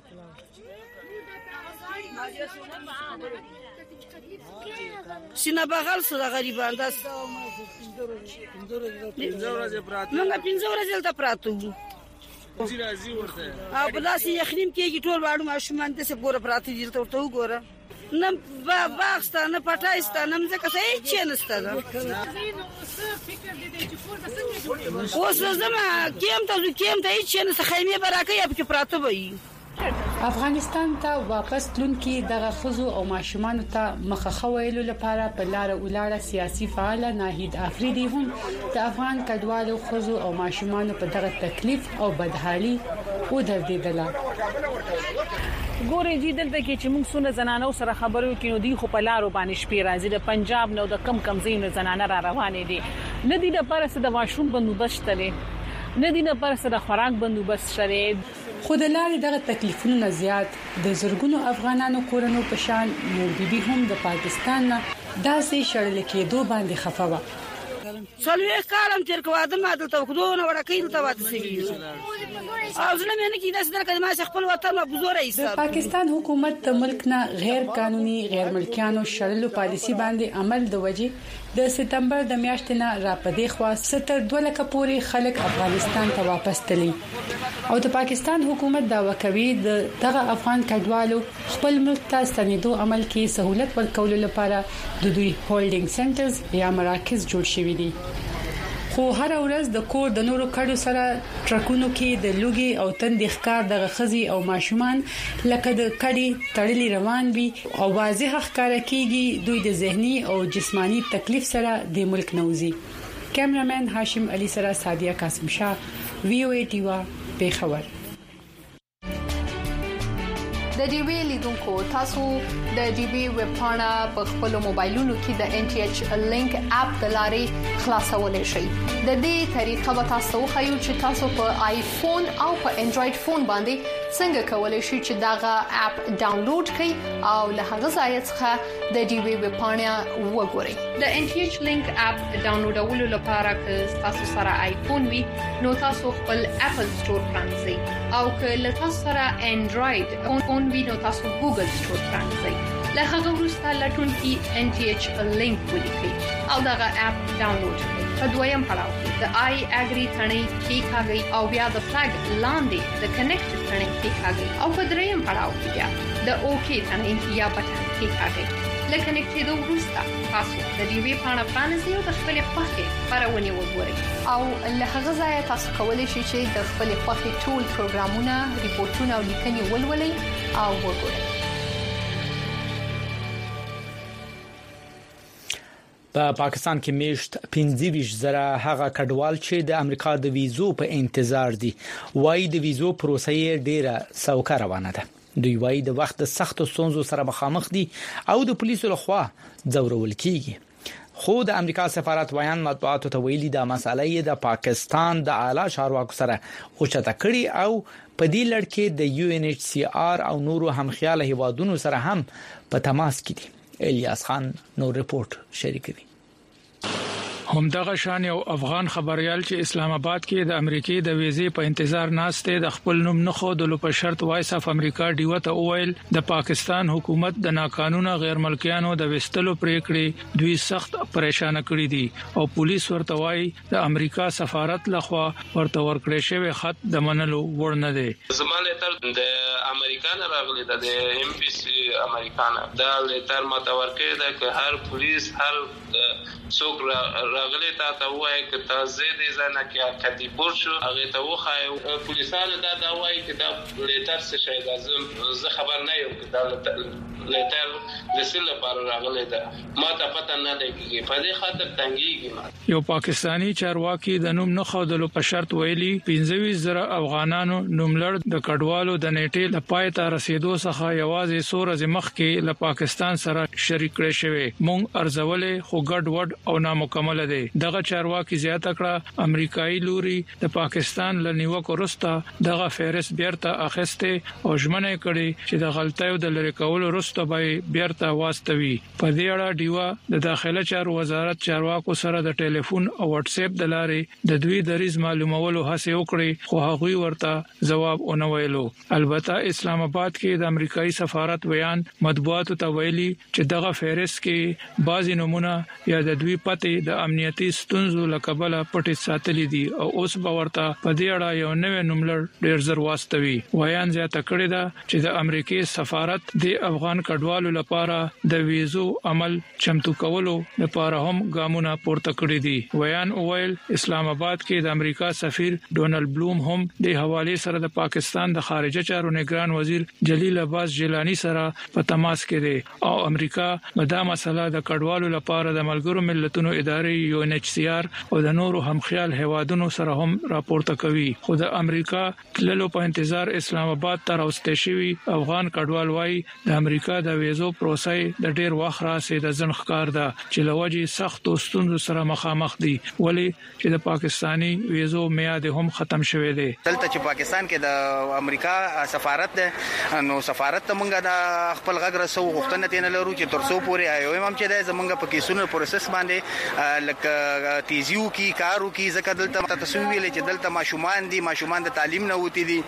سینا بغل سره غریبان داس پنځه ورځې پراته موږ پنځه ورځې ته پراته وو چې راځي ورته او بلاسي یخنیم کېږي ټول واړو ماشومان د څه ګوره پراته دي ته ورته وګوره نم با باغستانه پټایستانه مزه څه هیڅ نشته اوس زما کیم ته کیم ته هیڅ نشته خیمه براکه یا په پراته وي افغانستان ته واپس تلونکي دغه خزو او ماشومان ته مخخه ویلو لپاره په لار ولاړه سیاسي فعال ناهید افریدي هم د افغان کډوالو خزو او ماشومان په دغه تکلیف او بدحالي او دردیدله ګورې دي دلته کې چې موږ سونه زنانو سره خبرو کینو دي خو په لارو باندې شپې راځي د پنجاب نو د کم کم زینو زنانه را روانې دي نه دي د پرسه د ماشوم بندوبست لري نه دي د پرسه د خوراک بندوبست شری خو د لارې دغه تکلیفونو زیات د زرګونو افغانانو کورونو په شان نور بیبي هم د پاکستان نه داسې شړل کېدو باندې خفه و څلوي کالم تیر کو ادم عادت تو خدونه وړکې ته واده سوي او ځنه مې نه کې داس درکې ما خپل وطن مبزوره ایسته د پاکستان حکومت د ملک نه غیر قانوني غیر ملکیانو شړلو پالیسی باندې عمل د وجې د سپتمبر د میاشتې نه را پدې خوا ستر دوه لک پورې خلک افغانستان ته واپس تللي او د پاکستان حکومت دا وکوي د دغه افغان کډوالو خپل ملک ته ستنیدو عمل کې سہولت ورکول لپاره د دوی هولډینګ سنټرز یا مراکز جوړ شوي دي خو هر ورځ د کور د نورو کډو سره ټرکونو کې د لوګي او تندې ښکار د غخزي او ماشومان لکه د کډي تړلي روان وي او واضح ښکار کیږي دوی د ذهني او جسمانی تکلیف سره د ملک نوزي کیمرامن هاشم علي سره سادیا قاسم شاه وی او ای ټی وا پیښور د ډي وی لیدونکو تاسو د ډي وی ویب پاڼه په خپل موبایلونو کې د ان ټي ایچ لینک اپ د لارې خلاصولای شئ د دې طریقه به تاسو خو چې تاسو په آیفون او په انډراید فون باندې څنګه کولای شئ چې داغه اپ ډاونلوډ کړئ او له هغه ځای څخه د ډي وی ویب پاڼه وګورئ. د ان ټي ایچ لینک اپ ډاونلوډولو لپاره که تاسو سره آیفون وي نو تاسو خپل اپل سٹور پرانځئ او که له تاسو سره انډراید فون وي نو تاسو ګوګل سٹور پرانځئ. له هغه وروسته لټون کې ان ټي ایچ لینک ولیکئ او داغه اپ ډاونلوډ کړئ. په دویم پړاو کې د آی اګری ثنې کې کاږي او بیا د فلګ لاندې د کنیکټ ثنې کې کاږي او په دریم پړاو کې بیا د اوکی ثنې یا بټن کې کاږي. لکه نکټېدو وروسته تاسو د دې وی پاڼه پرانځئ او د خپل خوښې خبرونه وګورئ او له هغه ځای تاسو کولی شئ چې د خپل خوښې ټول پروګرامونه، ریپورتونه او لیکنې ولولئ او وګورئ. په پا پاکستان کې میشت پنځه ویشت زره هغه کډوال چې د امریکا د ویزو په انتظار دي وایي د ویزو پروسه یې ډیره سوکه روانه ده. دوی وایي د وخت د سختو ستونزو سره مخامخ دي او د پولیسو لخوا ځورول کیږي. خو د امریکا سفارت ویان مطبوعاتو ته ویلي دا مسله یې د پاکستان د اعلی چارواکو سره اوچته کړي او په دې لړ کې د یو ان ایچ سی آر او نورو همخیاله هیوادونو سره هم په تماس کې دي. الیاس خان نو رپورت شریکوي. همدغه شان یو افغان خبريال چې اسلام آباد کې د امریکای د ویزې په انتظار ناشته د خپل نوم نه خو د لو په شرط وایس اف امریکا ډیو ته اویل د پاکستان حکومت د ناقانونه غیر ملکیانو د وستلو پریکړې دوی سخت پریشان کړي دي او پولیس ورته وایي د امریکا سفارت لخوا ورته ورکړې شوی خط د منلو وړ نه دی. زماله تر د امریکا نه راغلي د ام بي سي امریکا نه دا لتر متورکه ده چې هر پولیس هر څوک راغلي تا ته وایي چې تاسو دې ځنه کې کتیبور شو هغه ته وخای پولیسانو دا دا وایي چې دا لتر څه شي لازم زه خبر نه یم چې دا لتر د سله پر راغلي ده ما ته پته نه لګي په دې خاطر تنګيږي. یو پاکستانی چارواکي د نوم نه خودلو په شرط ویلي پنځه ویشت زره افغانانو نوملړ د کډوالو د نیټې لپاره ته رسیدو څخه یوازې سور از مخ کې له پاکستان سره شریک کړي شوی مونږ ارزولې خو ګډ وډ او نامکمل دي. دغه چارواکي زیاته کړه امریکایي لوري د پاکستان لنیوکو رستا دغه فهرست بیرته اخسته او ژمنه کړي چې د غلطیو د لری کولو رسته به بیرته واستوي. په دې اړه دیوا د داخله چارو وزارت چارواکو سره د ټلیفون او واتس اپ د لارې د دوی دریز معلومولو هڅه وکړي خو هغه ورته جواب ونه ویلو. البته اسلام آباد کې د امریکایي سفارت بیان مطبوعاتو ته ویلي چې دغه فهرست کې بعضی نمونه یا د دوی پته د امنیتي ستونزو لکبله پټي ساتلې دي او اوس به ورته په دې اړه یو نوې نوملړ ډیر زر واستوي. ویان زیاته کړی دا چې د امریکای سفارت د افغان کډوالو لپاره د ویزو عمل چمتو کولو لپاره هم ګامونه پورته کړی دي. ویان اویل اسلام آباد کې د امریکا سفیر ډونالد بلوم هم د حواله سره د پاکستان د خارجه چارو نگران وزیر جلیل عباس جیلانی سره په تماس کې دي او امریکا مدا مسله د کډوالو لپاره د ملګرو ملتونو ادارې یو ان ایچ سی آر او د نورو همخیال هوادونو سره هم راپورته کوي. خو د امریکا تللو په انتظار اسلام آباد ته راوستي شوی افغان کډوال وايي د امریکا د ویزو پروسې د ډیر وخت راځي د ځنخکار ده چې لوجي سخت ستونزو سره مخامخ دي ولی چې د پاکستانی ویزو میعاد هم ختم شوی دی. دلته چې پاکستان کې د امریکا سفارت ده نو سفارت ته مونږ د خپل غږ رسو غوښتنه تین لرو چې ترڅو پورې آیو هم چې د زمونږ په کیسونو پروسس باندې لکه تیزیو کی کارو کی زکه دلته تاسو ویل چې دلته ماشومان دي ماشومان د تعلیم نه وتی دي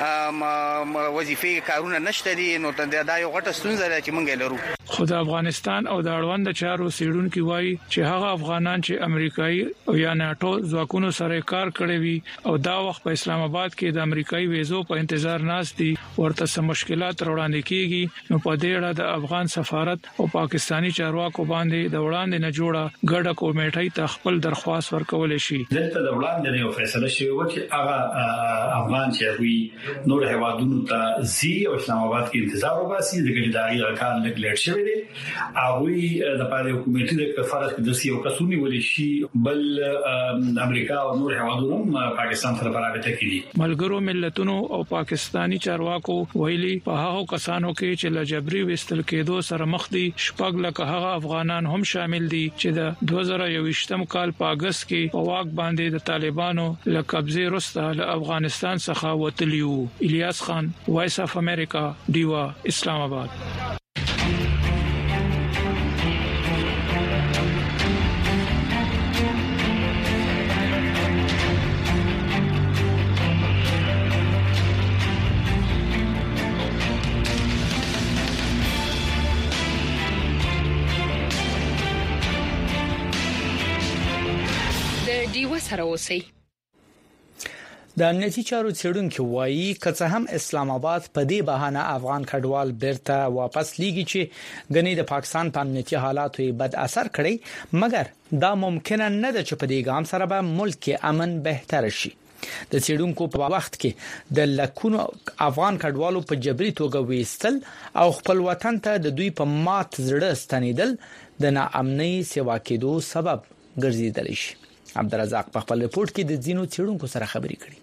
وظیفه کارونه نشته دي نو دا یو غټه ستونزه ده چې مونږ لرو. خو د افغانستان او د اړوند چارو سیډونکو وایي چې هغه افغانان چې امریکایي او یا ناتو ځواکونو سره کار کړی وي او دا وخت په اسلام آباد کې د امریکایي ویزو په انتظار ناست دي ورته سم مشکلات وړاندې کیږي نو په دې اړه د افغان سفارت او پاکستانی چارواکو باندې د وړاندې نه جوړه ګډه کمیټه ته خپل درخواست ورکول شي. دلته د وړاندې یو فیصله شوی و چې هغه افغان چې وي نور هوادونو ته زی او اسلام آباد کې انتظار وباسي دغه د اړیکو کار لګلټ شوی دی او وی د پاره حکومت د کفارت د سیو کسونی ولې شي بل امریکا او نور هوادونو پاکستان سره برابر کړي. ملګرو ملتونو او پاکستانی چارواکو ویلي په هغه کسانو کې چې لجبري وستل کېدو سره مخ دي شپږ لکه هغه افغانان هم شامل دي چې د دوه زره یو دویشتم کال په اگست کې په واک باندې د طالبانو له قبضه وروسته له افغانستان څخه وتلیو. الیاس خان، وایس اف امریکا، ډیوا، اسلام آباد. د امنیتي چارو څېړونکو وایي که هم اسلام آباد په دې بهانه افغان کډوال بیرته واپس لیږي چې غني د پاکستان په امنیتي حالاتو بد اثر کړي، مګر دا ممکن نه ده چې په دې ګام سره به ملک امن بهتر شي. د څېړونکو په وخت کې د لکونو افغان کډوالو په جبري توګه وېستل او خپل وطن ته د دوی په مات زړه ستنیدل د ناامنۍ سیوا کېدو سبب ګرځیدلی شي. عبدالرزاق په خپل رپورت کې د ځینو څېړونکو سره خبرې کړې.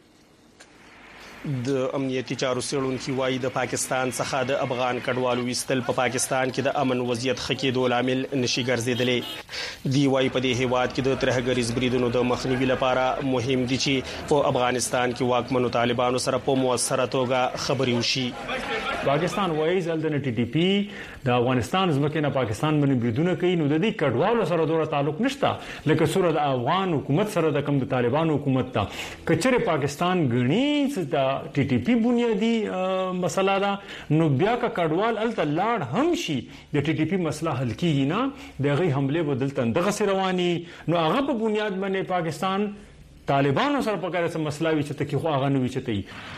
د امنیتي چارو څېړونکو وایي د پاکستان څخه د افغان کډوالو وستل په پاکستان کې د امن وضعیت خکېدو لامل نشي ګرځیدلی. دی وایي په دې هیواد کې د ترهګریز بریدونو د مخنیوي لپاره مهم دي چې په افغانستان کې واکمنو طالبانو سره په موثره توګه خبرې وشي. پاکستان وایي ځل د ټي ټي پی د افغانستان ځمکې نه پاکستان باندې بریدونه کوي، نو د دې کډوالو سره دوره تعلق نشته لکه سره د افغان حکومت سره د کوم د طالبانو حکومت ته. کچره پاکستان غني د ټي ټي پی بنیادی مسله ده، نو بیا کا کډوال الته لاړ هم شي د ټي ټي پی مسله حل کیږي نه، دغه حمله بدلته دغه رواني، نو هغه په بنیاد باندې پاکستان طالبانو سره په کار سره مسله وي چې تکي خو هغه نه وي چته.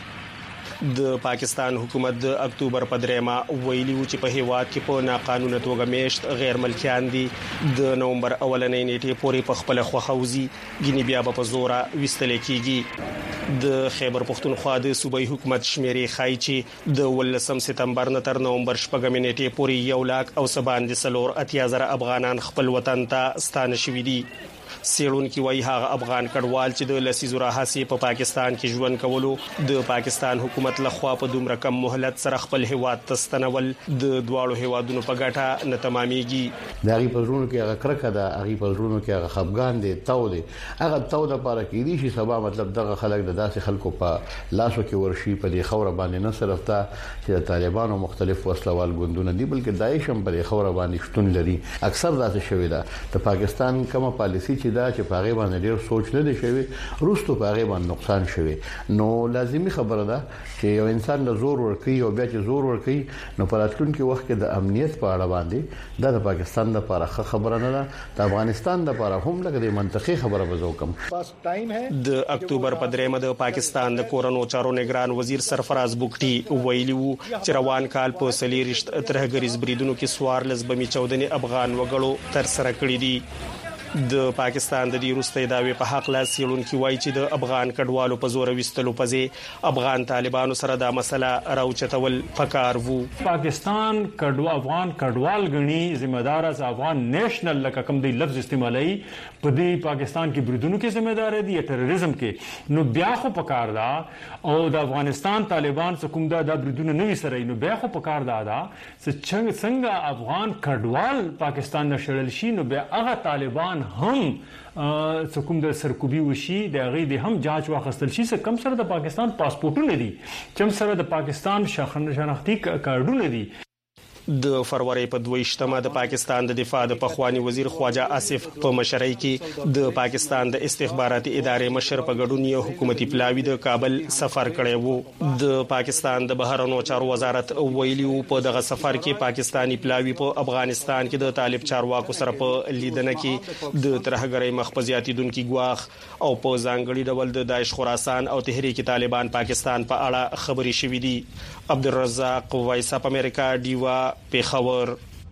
د پاکستان حکومت د اکتوبر په دریمه ویلي و چې په هیواد کې په ناقانونه توګه میشت غیر ملکیان دي. د نومبر اولنۍ نیټې پورې په خپل خوخوزي ګینی بیا په زوره وستل کیږي. د خیبر پختونخوا د صوبایي حکومت شمیرې خای چې د ولسم سپتمبر نه تر نومبر شپږم نیټې پورې یو لاک او سباند سلور اتیا زره افغانان خپل وطن ته ستانه شوي دي. سیړونکو وایي هغه افغان کډوال چې د لسیزو راهسي په پاکستان کې ژوند کولو د پاکستان حکومت لخوا په دومره کم مهلت سره خپل هیواد ته ستنول د دواړو هیوادونو په ګټه نه تمامېږي. د هغه پرونو کې هغه کرکه ده، هغه پرونو کې هغه خفګان دي، تاو دي، هغه تاو د پاره کې دي چې سبا مطلب دغه خلک د داسې خلکو په لاسو کې ورشي په دې خوره باندې نه صرف ته چې د طالبانو مختلف وسلوال ګوندونه دي بلکې داعش هم په دې خوره باندې شتون لري. اکثر داسې شوی ده. د پاکستان کومه پالیسی چې دا چې په هغه باندې ډیر سوچ نه دی شوی، روستو په هغه باندې نقصان شوی. نو لازمی خبره ده چې یو انسان له زور ورکي او بیا چې زور ورکي نو په راتلونکي وخت کې د امنیت په اړه باندې د پاکستان لپاره خبره نه ده، د افغانستان لپاره هم لکه د منطقي خبره وزو کوم. د اکتوبر په دریمه د پاکستان د کورونو چارو نگران وزیر سرفراز بوکټي ویلي وو چې روان کال په سلیریشت ترهګریز بریدونو کې سوار لزبمي چودنې افغان وګړو تر سره کړې دي. د پاکستان د دې روستي داوی په حق لا سیلونکو وایي چې د افغان کډوالو په زور وستلو پځې افغان طالبانو سره دا مسله راوچتول پکار وو. پاکستان کډوا افغان کډوال غني ذمہ دار از افغان نېشنل لکه کوم دی لفظ استعمالي په دې پاکستان کې بریدونو کې ذمہ دار دي یا تروریزم کې، نو بیا خو پکار دا او د افغانستان طالبان څخه کوم دا د بریدونو نه وسره، نو بیا خو پکار دا دا چې څنګه افغان کډوال پاکستان نشړل شي، نو بیا هغه طالبان هم څکوم د سرکوبي وشي د غي د هم جاج واخستل شي چې کم سره د پاکستان پاسپورتونه دي، چې سره د پاکستان شناختی کارډونه دي. د فروری په دویشتمه د پاکستان د دفاع د پخوانی وزیر خواجه آصف په مشرۍ کې د پاکستان د استخباراتي ادارې مشر په ګډون یو حکومتي پلاوی د کابل سفر کړی وو. د پاکستان د بهرنیو چارو وزارت ویلي وو په دغه سفر کې پاکستانی پلاوی په افغانستان کې د طالب چارواکو سره په لیدنه کې د ترهګرۍ مخبزياتي دونکو غواخ او په ځانګړي ډول د داعش خراسان او تحریک طالبان پاکستان په اړه خبري شوې دي. عبدالرزاق، وایس اف امریکا، ډیوا، پیښور.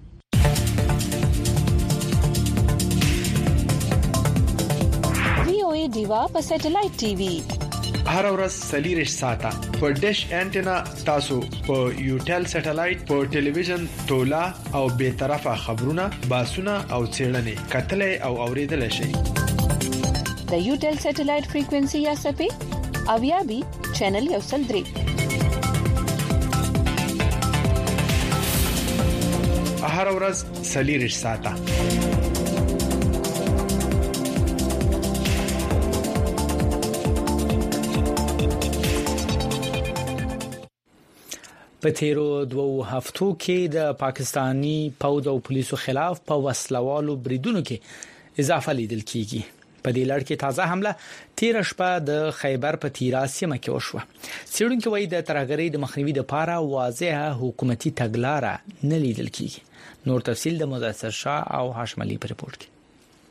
وی او ای ډیوا په سټلایټ ټي وي هر ورځ سلیریش ساته په ډیش انټینا تاسو په یوټل سټلایټ په ټلویزیون تولا او به طرفه خبرونه باسونه او چیرنې کتلې او اوریدل شي. د یوټل سټلایټ فریکوئنسي یا سپې او یا بي چینل یو سل درې هر ورځ سلیریش ساته. په تیرو دوه هفتو کې د پاکستانی پوځ او پولیسو خلاف په وسلوالو بریدونو کې اضافه لیدل کیږي. په دې لړ کې تازه حمله تیر شپه د خیبر په تیرا سیمه کې وشوه. څېړونکو وايي د ترهګرۍ د مخنیوي لپاره واضحه حکومتي تګلارې نه لیدل کیږي. نور تفصیل د مدثر شاه او هاشم علي په رپورت کې.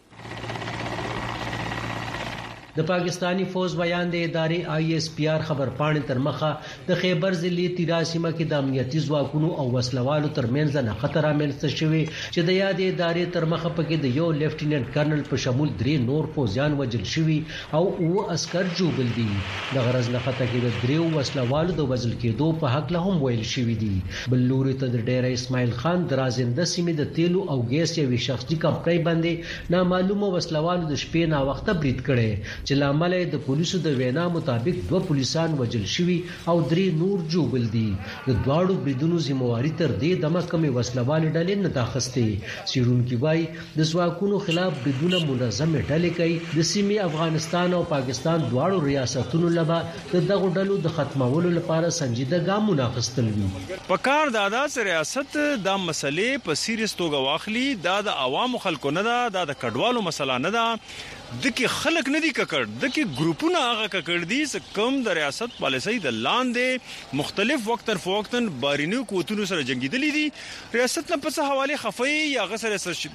د پاکستانی فوج بیان د ادارې آی ایس پی آر خبر پاڼې تر مخه د خیبر ضلع تیرا سیمه کې د امنیتي ځواکونو او وسلوالو ترمنځ نه خطر رامنځته شوی چې د یاد ادارې تر مخه پکې د یو لیفټیننټ کرنل په شمول درې نور فوجیان وژل شوی او او عسكر جوړل دي. د غرض نه خطه کې د دریو وسلوالو د وژل کېدو په حق له هم ویل شوی دي. بل لوري ته د ډیر اسماعیل خان درازنده سیمې د تیلو او ګیس یوې شخصي کمپنۍ باندې نامعلومه وسلوالو د شپې نا وخته برید کړي چې لامل د پولیسو د وینا مطابق دوه پولیسان وژل شوي او درې نور جوړل دي. د دواړو بریدونو ذمہواری تر دې دمه کمې وسلوالې ډلې نه تاخستې. سیرونکي وایي د ځواکونو خلاف بریدونه منظمه ډلې کوي. د سیمې افغانستان او پاکستان دواړو ریاستونو لپاره د دغه ډلو د ختمولو لپاره سنجیده ګامونه اخیستل وي. پکار د ادا ریاست د مسلې په سیریس توګه واخلي. دا د عوامو خلکو نه ده، دا د کډوالو مسله نه ده. دغه خلک نه دي ککړ، دغه ګروپونه هغه ککړ دي چې کوم د ریاست پالیسي د لاندې مختلف وخت تر وختن بارینو قوتونو سره جنگیدلې دي. ریاست نه په حواله خفي یا غسر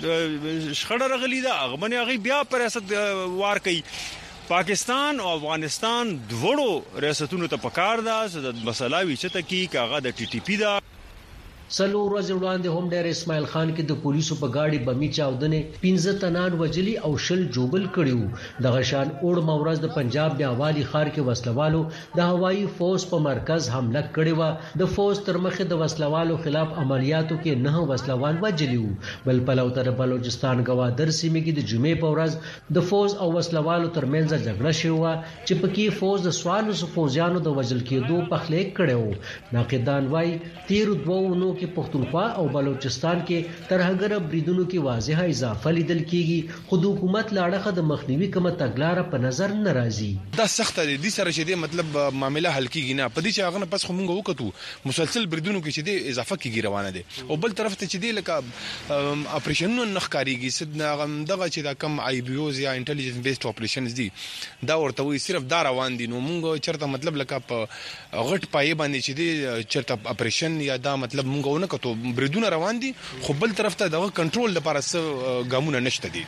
شخړه رغلي ده، هغه باندې هغه بیا پر ریاست وار کوي. پاکستان او افغانستان دوړو ریاستونو ته پکار ده چې د مسلاوي چته کې کاغه د ټي ټي پی ده. سلو ورځې وړاندې هم ډېر اسماعیل خان کې د پولیسو په گاډي بمی چاودنې پنځه تنان وجلی او شل جوبل کړیو. دغه شان اور مورز د پنجاب بیاوالی خار کې وسلوالو د هوایي فوج په مرکز حمله کړې و. د فوج تر مخه د وسلوالو خلاف عملیاتو کې نه وسلوال وجلیو. بل پلو تر بلوچستان گوادر سیمه کې د جمعې په ورځ د فوج او وسلوالو ترمنځ جګړه شوه چې پکې فوج د سوالو فوجیانو د وجل کېدو په خله کړو. ناقدان وايي تیر دوه کې پښتونخوا او بلوچستان کې ترهګر بریدونو کې واضحه اضافه لیدل کیږي. خو د حکومت لاړه د مخنیوي کومه تګلارې په نظر نه راځي. دا سخت دي د سره چې د مطلب معاملې حل کیږي نه پدې چې هغه نه پس خو مونږ وکړو مسلسل بریدونو کې چې د اضافه کیږي روانه دي. او بل طرف ته چې د لکه اپریشنونو نخکاریږي سدنا دغه چې دا کم آی بی اوز یا انټيليجنس بیسډ اپریشنز دي دا ورته وي صرف دا روان دي. نو مونږ چرته مطلب لکه په غټ پای باندې چې د چرته اپریشن یا دا مطلب مونږ نه کتو بریدونه روان دي، خو بل طرف ته دغه کنټرول لپاره څه ګامونه نشته دي.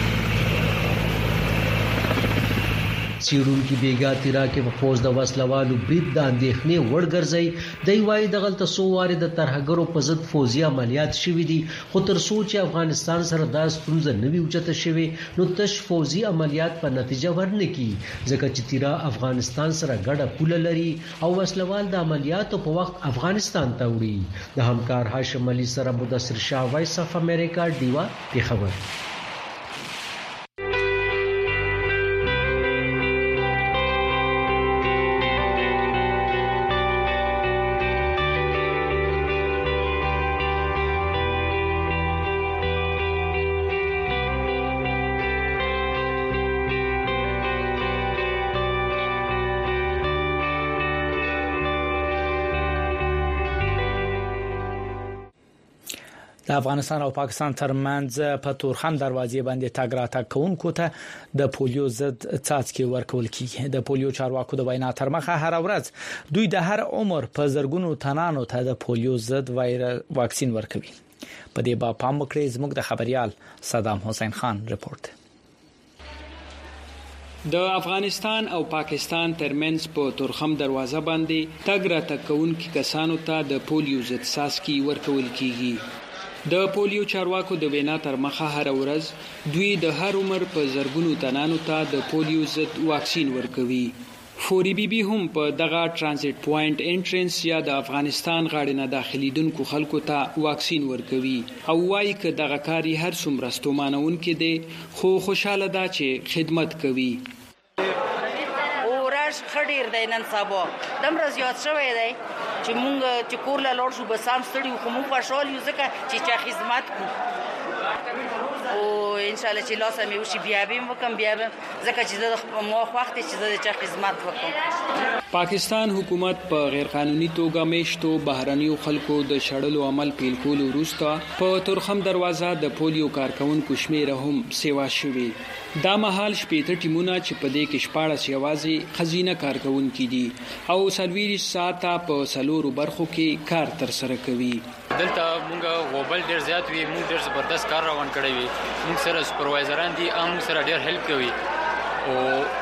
سیرونکي بیګا تیرا کې فوج د وسلوالو برید د اندېښنې وړ ګرځي. دی وايي دغه تاسو واره د ترهګرو په ضد فوجي عملیات شوي دي، خو تر څو چې افغانستان سره دا ستونزه نوي اوچته شوي نو تش فوجي عملیات په نتیجه ورنه کی. ځکه چې تیرا افغانستان سره ګډه پوله لري او وسلوال د عملیاتو په وخت افغانستان ته وړي. د همکار هاشم علي سره مدثر شاه، وایس اف امریکا، دیوا پیښور. د افغانستان او پاکستان ترمنځ په تورخم دروازې باندې تګ راتګ کوونکو ته د پولیو ضد څاڅکي ورکول کیږي. د پولیو چارواکو د وینا تر مخه هر ورځ دوی د هر عمر په زرګونو تنانو ته د پولیو ضد وایرس واکسین ورکوي. په دې باب پام وکړئ. زموږ د خبريال صدام حسین خان رپورت. د افغانستان او پاکستان ترمنځ په تورخم دروازه باندې تګ راتګ کوونکو کسانو ته د پولیو ضد څاڅکي ورکول کیږي. د پولیو چارواکو د وینا تر مخه هر ورځ دوی د هر عمر په زرګونو تنانو ته د پولیو ضد واکسین ورکوي. فوري بي بي هم په دغه ترانزیت پوینټ انټرنس یا د افغانستان غاړې نه داخليدونکو خلکو ته واکسین ورکوي او وايي ک دغه کاری هر څومره ستومانونکې دي خو خوشاله ده چې خدمت کوي. اورش خډیر د نن سبا دمر زیات شوی دی چې مونږ چې کور له لور شو بسام ستړي خو مونږ خوشاله یو ځکه چې چا خدمت کوو. او ان شاء الله چې لاسه مې وشي بیا به وکم بیا به ځکه چې د مو وخت چې د چا خدمت وکم. پاکستان حکومت په غیر قانوني توګه میشتو بهرنیو خلکو د شړلو عمل پیل کول وروسته په تورخم دروازه د پولیو کارکونکو شمیر هم سیوا شوی. دا مهال شپېته ټیمونه چې په دې کې شپاړس یوازې خزینه کارکونکو دي او سلویریش ساعته په سلورو برخو کې کار تر سره کوي. دلته مونږ غوبل ډیر زیات وی مونږ ډیر زبردست کار روان کړی وی. مونږ سره سپروایزران دي هم سره ډیر هیلپ کوي او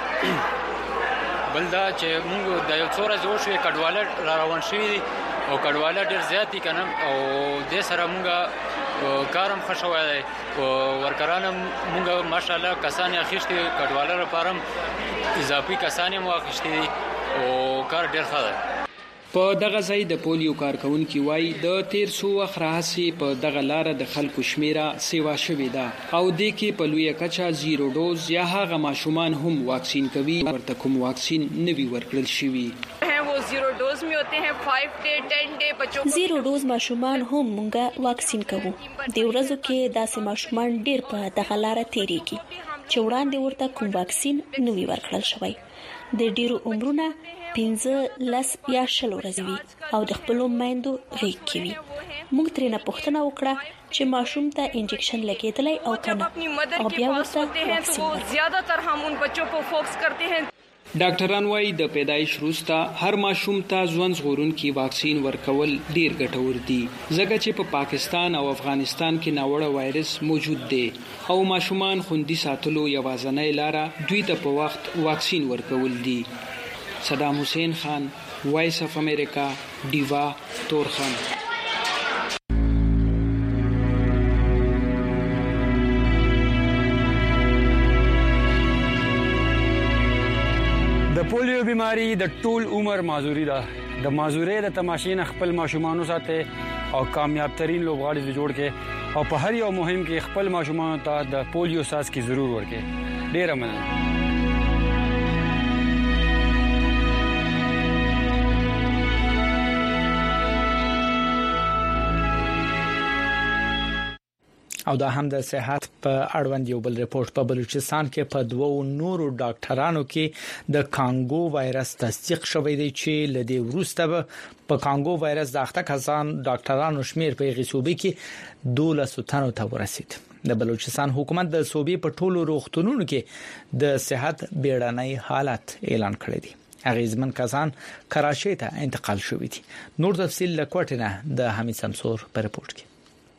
بلدا چې مونږ د یو څوره جوړ شوی کډواله را روان شوی او کډواله ډیر زیات دي کنه او د سره مونږ کارم خوشاله دی او ورکرانم مونږ ماشاءالله کسان اخیشته کډواله لپاره اضافي کسان مو اخیشته او کار ډیر ښه دی. په دغه ځای د پولیو کارکونکو وای د تیر سو خراحسي په دغه لار د خلکو شمیره سیوا شوې ده او د کې په لوی کچا زیرو ډوز یا هغه ماشومان هم واکسین کوي ورته کوم واکسین نوي ورکړل شوی. زیرو ډوز می ہوتے ہیں پنځه ډے دس ډے بچو زیرو ډوز ماشومان هم مونږه واکسین کوو. د ورځو کې داسې ماشومان ډیر په دغه لار تیریږي چې وړاندې ورته کوم واکسین نوي ورکړل شوی. د ډیرو عمرونه پنځه لس یا شل ورځې وي او د خپل میندو غېږ کې وي. موږ ترې نه پوښتنه وکړه چې ماشوم ته انجکشن لګېدلی او کنه او بیا ورته واکسین ورکړو. زیاتره هم ان بچوں کو فوکس کرتے ہیں. ډاکټران وايي د پیدایش وروسته هر ماشوم ته ځوان ژغورونکي واکسین ورکول ډیر ګټور دي ځکه چې په پاکستان او افغانستان کې ناوړه وایرس موجود دی او ماشومان خوندي ساتلو یوازینۍ لاره دوی ته په وخت واکسین ورکول دي. صدام حسین خان، وایس اف امریکا، ډیوا، تورخم. د پولیو بیماری د ټول عمر معذوري ده. د معذوري د تماشین خپل ماشومان ساته او کامیاب ترين لوبغاړي جوړ کې او په هر یو مهم کې خپل ماشومان ته د پولیو ساس کی ضرور ورکې. ډیر مننه. او دا هم د صحت په اړوند یو بل ریپورت په بلوچستان کې په دوو نورو ډاکټرانو کې د کانګو وایرس تصدیق شوی دی چې لدی وروسته په کانګو وایرس د اخته کسان ډاکټرانو شمیر په غیصوبې کې دولس تنو ته ورسید. د بلوچستان حکومت د صوبې په ټولو روغتونونو کې د صحت بیړنۍ حالت اعلان کړی دی. اغیزمن کسان کراچۍ ته انتقال شوی دي. نور تفصیل لکوټنه د حمید سمسور په ریپورت کې.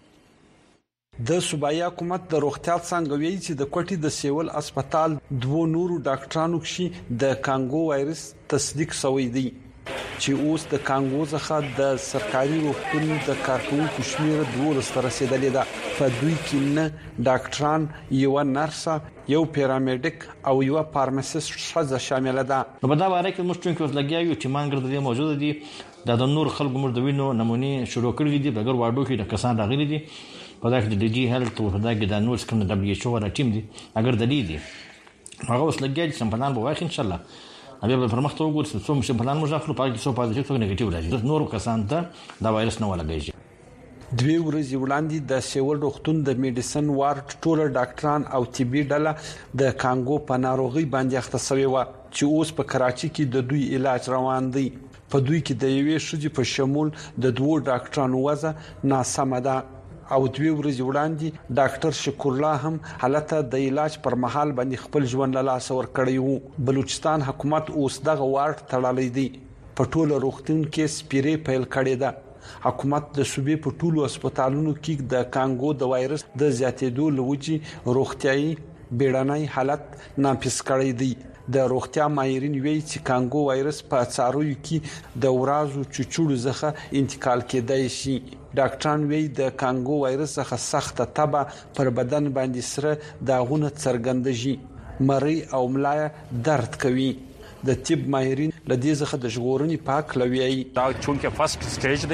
د صوبایي حکومت د روغتیا څنګه ویلي چې د کوټي د سیول هسپتال دوه نورو ډاکټرانو کې د کانګو وایرس تصدیق شوی دی چې اوس د کانګو څخه د سرکاري روغتون د کارکونکو شمیر دوه سره رسیدلې ده. په دوی کې نه ډاکټران، یو نرس، یو پیرامیډیک او یو فارماسیست شته شامل ده. په دا واره کې موږ څنګه لګیاو چې مانګر د موجوده دي د نور خلکو مر د وینو نمونه شروع کړی دي بغیر واډو کې د کسان راغلي دي په دغه د ډي جی هیلث او په دغه د نور څخه د دبليو ایچ او را ټیم دي اگر د دې دي هغه اوس لګیږي چې په نن به واخ ان شاء الله ابي په پرمختګ وګورئ چې څوم په نن مزاخلو پاتې څو پاتې څو نیگیټیو راځي نور کسان ته دا وایرس نه ولګیږي. دوی ورځې وړاندې د سیول روغتون د میډیسن وارډ ټول ډاکټران او طبي ډله د کانګو په ناروغي باندې اخته شوی و چې اوس په کراچۍ کې د دوی علاج روان دی. په دوی کې د یوې شوجي په شمول د دوه ډاکټرانو وضع ناسمه ده او دوی ورځې وړاندې ډاکټر شکر الله هم حالت د علاج پر مهال باندې خپل ژوند له لاس ور کړی وو. بلوچستان حکومت اوس دغه وارډ تړلی دی. په ټولو روغتون کې سپیرې پیل کړي ده. حکومت د صوبې په ټولو هسپتالونو کې د کانګو د وایرس د زیاتېدو لوجي روغتيایي بیړنۍ حالت نافذ کړی دی. د روغتیا ماهرین وایي چې کانګو وایرس په څارویو کې د ورازو چوچوړو څخه انتقال کېدای شي. ډاکټران وایي د کانګو وایرس څخه سخت تبه پر بدن باندې سره داغونه څرګندېږي، مری او ملا درد کوي. د طب ماهرین لدې څخه د ژغورنې پاک لوي دا چونکه فرست سټیج دی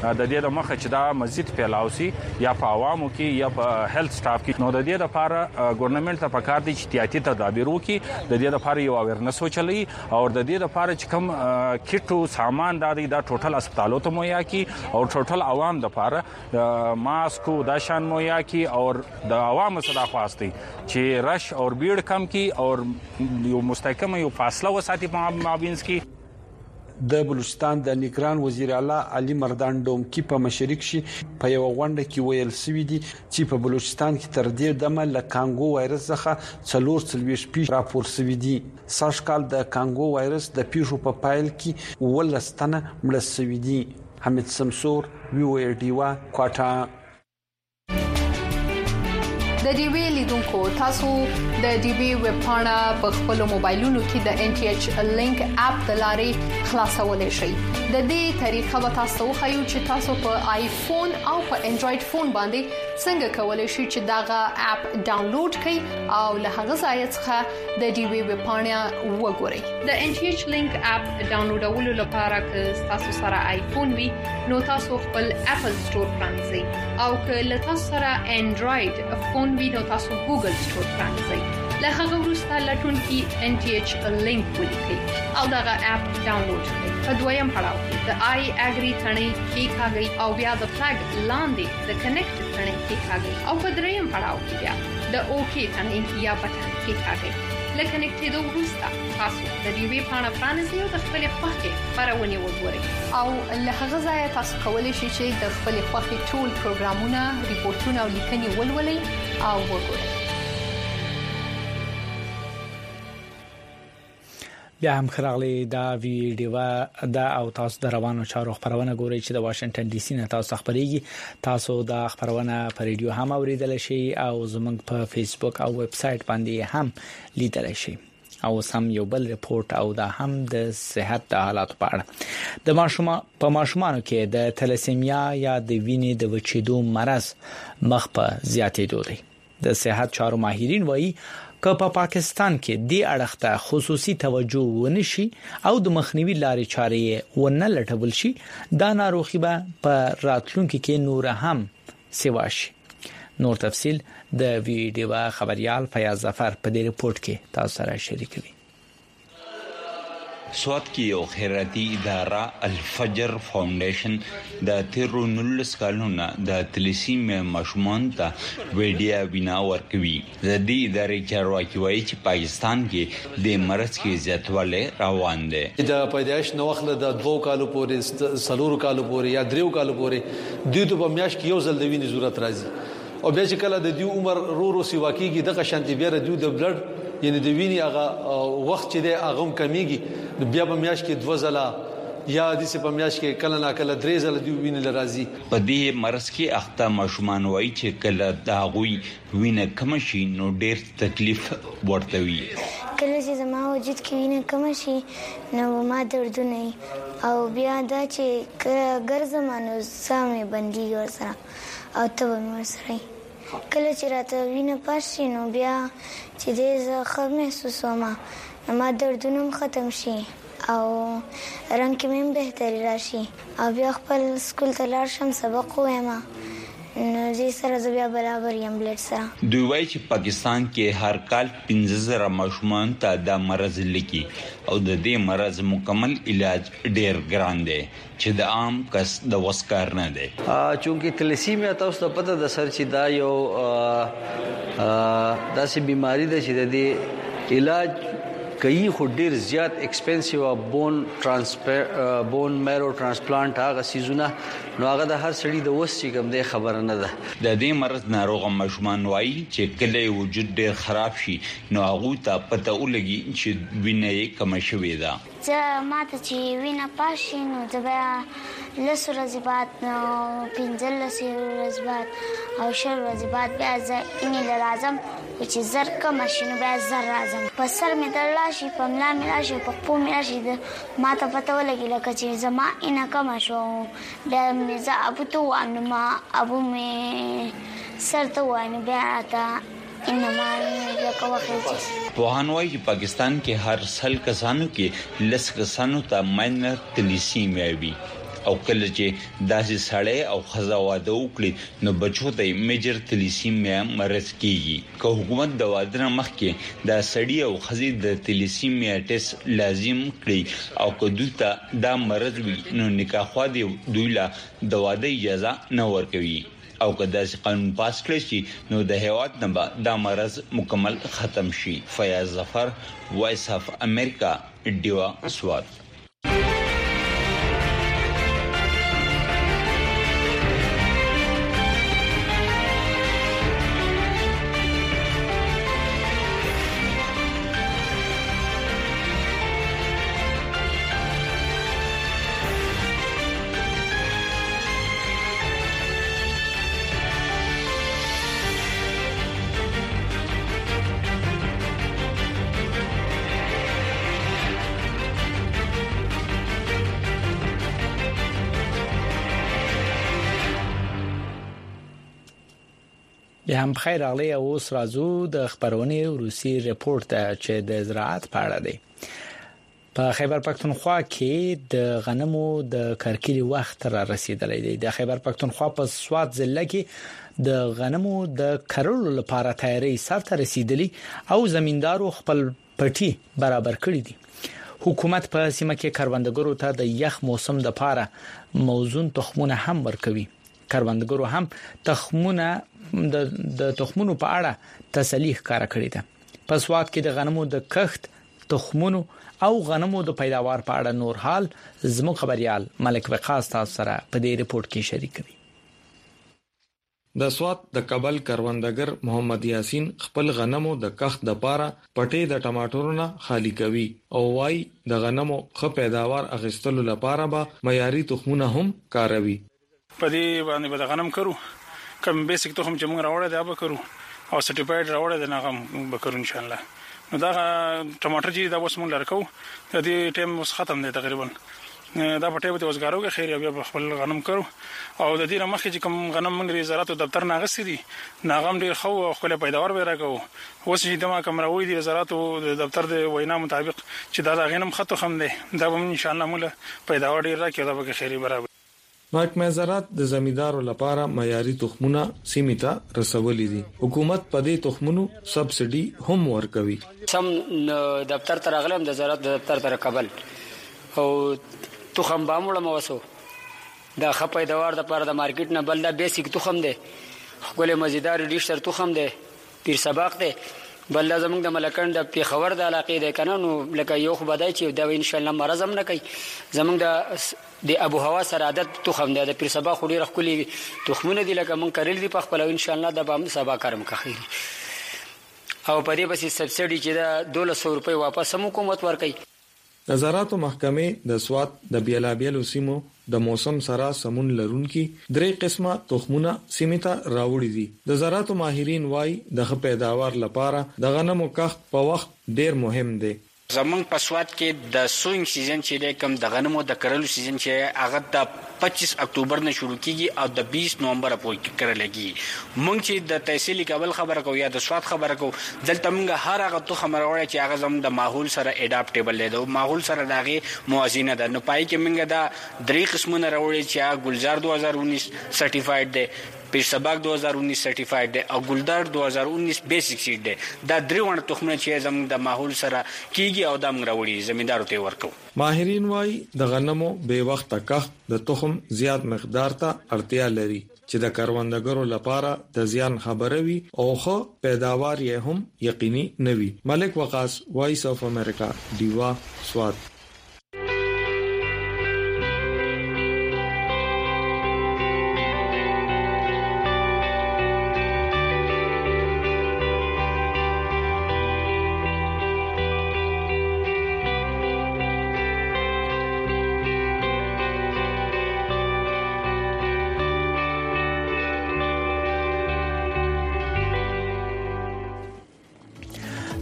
د دې د مخه چې دا مزید پیلاوسی یا په عوامو کې یا په هیلث سټاف کې، نو د دې لپاره ګورنمنت ته پکار دي چې احتیاطي تدابیر وکړي، د دې لپاره یو اویرنس وچلي او د دې لپاره چې کوم کیټو سامان د دې د ټوټل هسپتالو ته مهیا کی او ټوټل عوام د لپاره ماسک او د شان مهیا کی او د عوامو صدا خواسته چې رش او بیړ کم کی او یو مستحکم یو فاصله وساتي په مابینس کې. د بلوچستان د نگران وزیر اعلی علي مردان ډومکی په مشرک شي په یو غونډه کې ویل سوي دي چې په بلوچستان کې تر دې دمه له کانګو وایرس څخه څلور څلويش پیښ راپور سوي دي. ساشکال د کانګو وایرس د پیښو په پایل کې ولستنه مړ سوي دي. حمید سمسور وی او ای ډی وا کوټا. د ډي وی لیدونکو تاسو د ډي وی ویب پاڼه په خپل موبایلونو کې د ان ټي ایچ لینک اپ د لارې خلاصولای شئ. د دې طریقه به تاسو خو چې تاسو په آیفون او په انډراید فون باندې څنګه کولای شئ چې داغه اپ ډاونلوډ کړئ او له هغه ځای څخه د ډي وی ویب پاڼه وګورئ. د ان ټي ایچ لینک اپ ډاونلوډولو لپاره که تاسو سره آیفون وي نو تاسو خپل اپل سٹور پرانځئ او که له تاسو سره انډراید فون ویډیو تاسو ګوګل سٹور پرانځئ. له هغه وروسته لټون کې ان ټي ایچ لینک ولیکئ او دغه اپ ډاونلوډ کړئ. په دویم پړاو کې د آی اګری ثنې کې کاږئ او بیا د فلګ لاندې د کنیکټ ثنې کې کاږئ او په دریم پړاو کې بیا د اوکی ثنې یا بټن کې کاږئ. لکه کنیکټېدو وروسته تاسو د ډي وی پاڼه پرانیزئ او د خپل خوښې خبرونه وګورئ او له هغه ځای تاسو کولی شئ چې د خپل خوښې ټول پروګرامونه، ریپورتونه او لیکنې ولولئ او وګورئ. بیا هم خراغلی دا ویډیو دا او تاسو د روانو چارو خبرونه ګورئ چې د واشنگټن ډي سي نه تاسو خبريږي. تاسو دا خبرونه په ریډیو هم اوریدل شي او زموږ په فیسبوک او ویب سټ باندې هم لیدل شي. او سم یو بل ریپورت او دا هم د صحت د حالات په اړه د ماشومان په ماشومانو کې د تلسیمیا یا د وینې د وچېدو مرض مخ په زیاتېدو دی. د صحت چارو ماهرین وایي که په پا پاکستان کې د اړخته خصوصي توجه ونشي او د مخنیوي لارې چارې ونه لټول شي دا ناروغي به په راتلونکي کې نور هم سیوا شي. نور تفصيل د ویډیو خبريال فیاض ظفر په دې ریپورت کې تاسو سره شریکوي. سواد کې یو خیراتي اداره الفجر فاونډیشن د تیرو نولس کالونو د تلسیم ماشومان ته ویډیا بنا ورکوي. د دې ادارې چارواکي وایي چې پاکستان کې د مرض کې زیاتوالی روان دی. د پیدایش نو وخت د دوه کالو پورې سلور کالو پورې یا دریو کالو پورې د دې په میاش کې یو ځل د وینې ضرورت راځي او بیا چې کله د دې عمر رو رو سی واقعي دغه شانتي بیا د دې د بلډ یعنی د وینې هغه وخت چې د هغه کمیږي بیا په میاش کې دوه ځله یا د سه په میاش کې کله نا کله درې ځله دی وینې لرازي. په دې مرز کې اخته ماشومان وایي چې کله دا غوي وینې کم شي نو ډېر تکلیف ورته وي. کله چې زما وجود کې وینې کم شي نو ما دردونه او بیا دا چې ګرځم نو سامې بندي ورسره او ته مې ورسره کله چې راته وینې پاشي نو بیا چې دې زه ښه محسوسوم نو ما دردونه ختم شي او رنګ کې مې بهتري راشي او بیا خپل سکول ته لاړ شم سبق ووایم نو دې سره زه بیا برابر یم بلډ سره. دوی وایي چې پاکستان کې هر کال پنځه زره ماشومان ته دا مرض لګي او د دې مرض مکمل علاج ډېر ګران دی چې د عام کس د وس کار نه دی. چونکه تلسیمیا تاسو ته پته د سر چې دا یو داسې بیماری ده چې د دې علاج کوي خو ډیر زیات ایکسپنسیو بون ترانسپلانټ بون میرو ترانسپلانټ هغه سيزونه نو هغه د هر سړي د وس چې کوم دی خبره نه ده. د دې مرض ناروغ ماشومان وایي چې کله وجود ډیر خراب شي نو هغه ته پته ولګي چې وینې کم شوې ده. زه ماته چې وینه پاشي نو زه بیا لس ورځې بعد نو پنځلس ورځې بعد او شل ورځې بعد بیا زه اینې لازم چې زر کم شي نو بیا زر راځم په سر مې درد راشي په ملا مې راشي په پښو مې راشي ما ته پته ولګي لکه چې زما اینه کمه شو بیا مې زه ابو ته ووایم نو ما ابو مې سر ته ووایم بیا راته انما لکه وخت پوهان وایي چې پاکستان کې هر سل کسانو کې لس کسانو ته ماینر تلیسیمیا وي او کله چې داسې سړی او خزا واده وکړي نو بچو ته میجر تلیسیمیا مرض کیږي که حکومت د واده مخکې د سړی او خزي د تلیسیمیا ټیسټ لازم کړي او که دوی ته دا مرض وي نو نکاح خو دی دوی له د واده اجازه نه ورکوي او که داسې قانون پاس کړي شي نو د هیواد نه به دا مرض مکمل ختم شي. فیاض ظفر، وایس اف امریکا، ډیوا سوات. بیا هم بخیر راغلی. اوس راځو د خبرونې روسي ریپورت ته چې د زراعت په اړه دی. په خیبر پختونخوا کې د غنمو د کرکیلي وخت را رسیدلی دی. د خیبر پختونخوا په سوات ضلع کې د غنمو د کرلو لپاره تیاری سرته رسیدلی او زمیندارو خپل پټي برابر کړی دي. حکومت په سیمه کې کروندګرو ته د یخ موسم د لپاره موزون تخمونه هم ورکوي. کروندګرو هم تخمونه د د تخمونو په اړه تسلی ښکارا کړې ده. په سوات کې د غنمو د کښت، تخمونو او غنمو د پیداوار په اړه نور حال زموږ خبريال ملک وقاص تاسو سره په دې ریپورت کې شریک کړي. د سوات د کابل کروندګر محمد یاسین خپل غنمو د کښت د پاره پټې د ټماټرو نه خالی کوي او وايي د غنمو ښه پیداوار اغستلو لپاره به معیاري تخمونه هم کاروي. په دې باندې به غنم کرو کوم بیسیک تخم چې موږ راوړل دا به کرو او سرټیفاید راوړل دا نه به کرو ان شاء الله. نو دا ټماټر چې دا اوس موږ لرکو د دې ټیم اوس ختم دی تقریبا. دا پټه به وزګارو کې خیر بیا خپل غنم کرو او د دې مخکې چې کوم غنم موږ د زراعت دفتر نه غسي دي ناغم ډیر خو خپل پیداوار به راکو. اوس چې دما کوم راوړي دي زراعت دفتر د وینا مطابق چې دا غنم خطو خم دی دا به ان شاء الله موږ پیداوار ډیر راکې دا به خیر برابر. محکمه زراعت د زمیندارو لپاره معیاري تخمونه سیمه رسولې دي. حکومت په دې تخمونو سبسيډي هم ورکوي. سم دفتر تر غلم د زراعت دفتر تر کابل او تخم باموړه موسو دا خپې دوار د پر د مارکیټ نه بل دا بیسیک تخم دی خپل مزیدار ډیشتر تخم دی پیر سباق دی بل زمونږ د ملکند د پیښور د علاقې د قانونو لکه یو خو بدای چې دا ان شاء الله مرزم نه کوي. زمونږ د د ابو هوا سره عادت تخم دی د پیر سبا خوري رخلي تخمونه دي لکه مونږ کړل دي په خپل ان شاء الله د بام سبا کارم کوي او په دې بس سبسيډي چې دا دولس سو روپۍ واپس هم حکومت ورکړي. نظارت محکمې د سوات د بیلابیلو سیمو د موسم سره سمون لرونکي درې قسمه تخمونه سیمه ته راوړي دي. د زراعت ماهرین وايي د پیداوار لپاره د غنمو کښت په وخت ډیر مهم دی. زمونږ په سوات کې د سوینګ سیزن چې د کم د غنمو د کرلو سیزن چې هغه د پچیس اکتوبر نه شروع کیږي او د بیس نومبر پورې کرلېږي. مونږ چې د تحصیل کابل خبره کوو یا د سوات خبره کوو دلته مونږ هر هغه تخم راوړی چې هغه زموږ د ماحول سره اډاپټیبل دی او ماحول سره دغه موازینه ده. نو پای کې مونږ دا درې قسمونه راوړی چې ګلزار دو هزار انیس سرټیفاید دی، پیر سباق دو هزار انیس سرټیفاید دی او ګلدار دو هزار انیس بیسیک سیډ دی. دا درې ونه تخمونه چې زموږ د ماحول سره کیږي او دا موږ راوړي زمیندارو ته ورکو. ماهرین وايي د غنمو بے وخت کښت د تخم زیات مقدار ته اړتیا لري چې د کروندګرو لپاره د زیان خبره وي او خو پیداوار یې هم یقیني نوي. ملک وقاص، وایس اف امریکا، ډیوا سوات.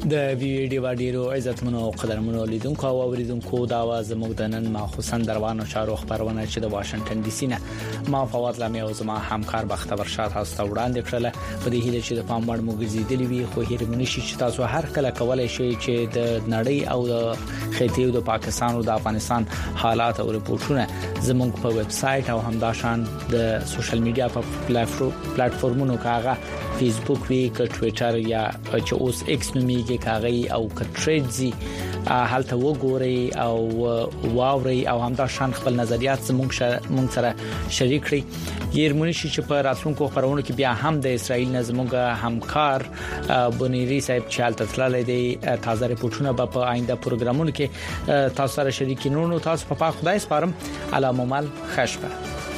د ویډیو وادیرو عزتمنو قدرمنو لیدونکو او اوریدونکو دا आवाज مقدنن ماخصا دروانو چارو خبرونه چې د واشنگټن ډي سي نه ما فواد لامي او زما همکار بختور شاه تاسو وړاندې کړل په دې هیله چې د پام وړ موږ زیدلی وي خو هیر منشي چې تاسو هر کله کولای شئ چې د نړۍ او د خېټې او د پاکستان او د افغانستان حالات او ریپورتونه زموږ په ویب سټ او همداشان د سوشل میډیا په پلیټفارمونو کاغه فیسبوک وی ک ټوئیټر یا چې اوس ایکس نومیږي کاغی او ک ټریډزي حالت وګوري او واوري او همداشان خپل نظریات زموږ مونږ سره شریک کړئ یرمونی چې په راتلونکو خبرونو کې بیا هم د اسرایل نظموږ همکار بنيري صاحب چال تطلع دی تازه ریپورتونه په آینده پروګرامونو کې تاسو سره شریک کینونو تاسو په خدای سپارم علامه مال خشبه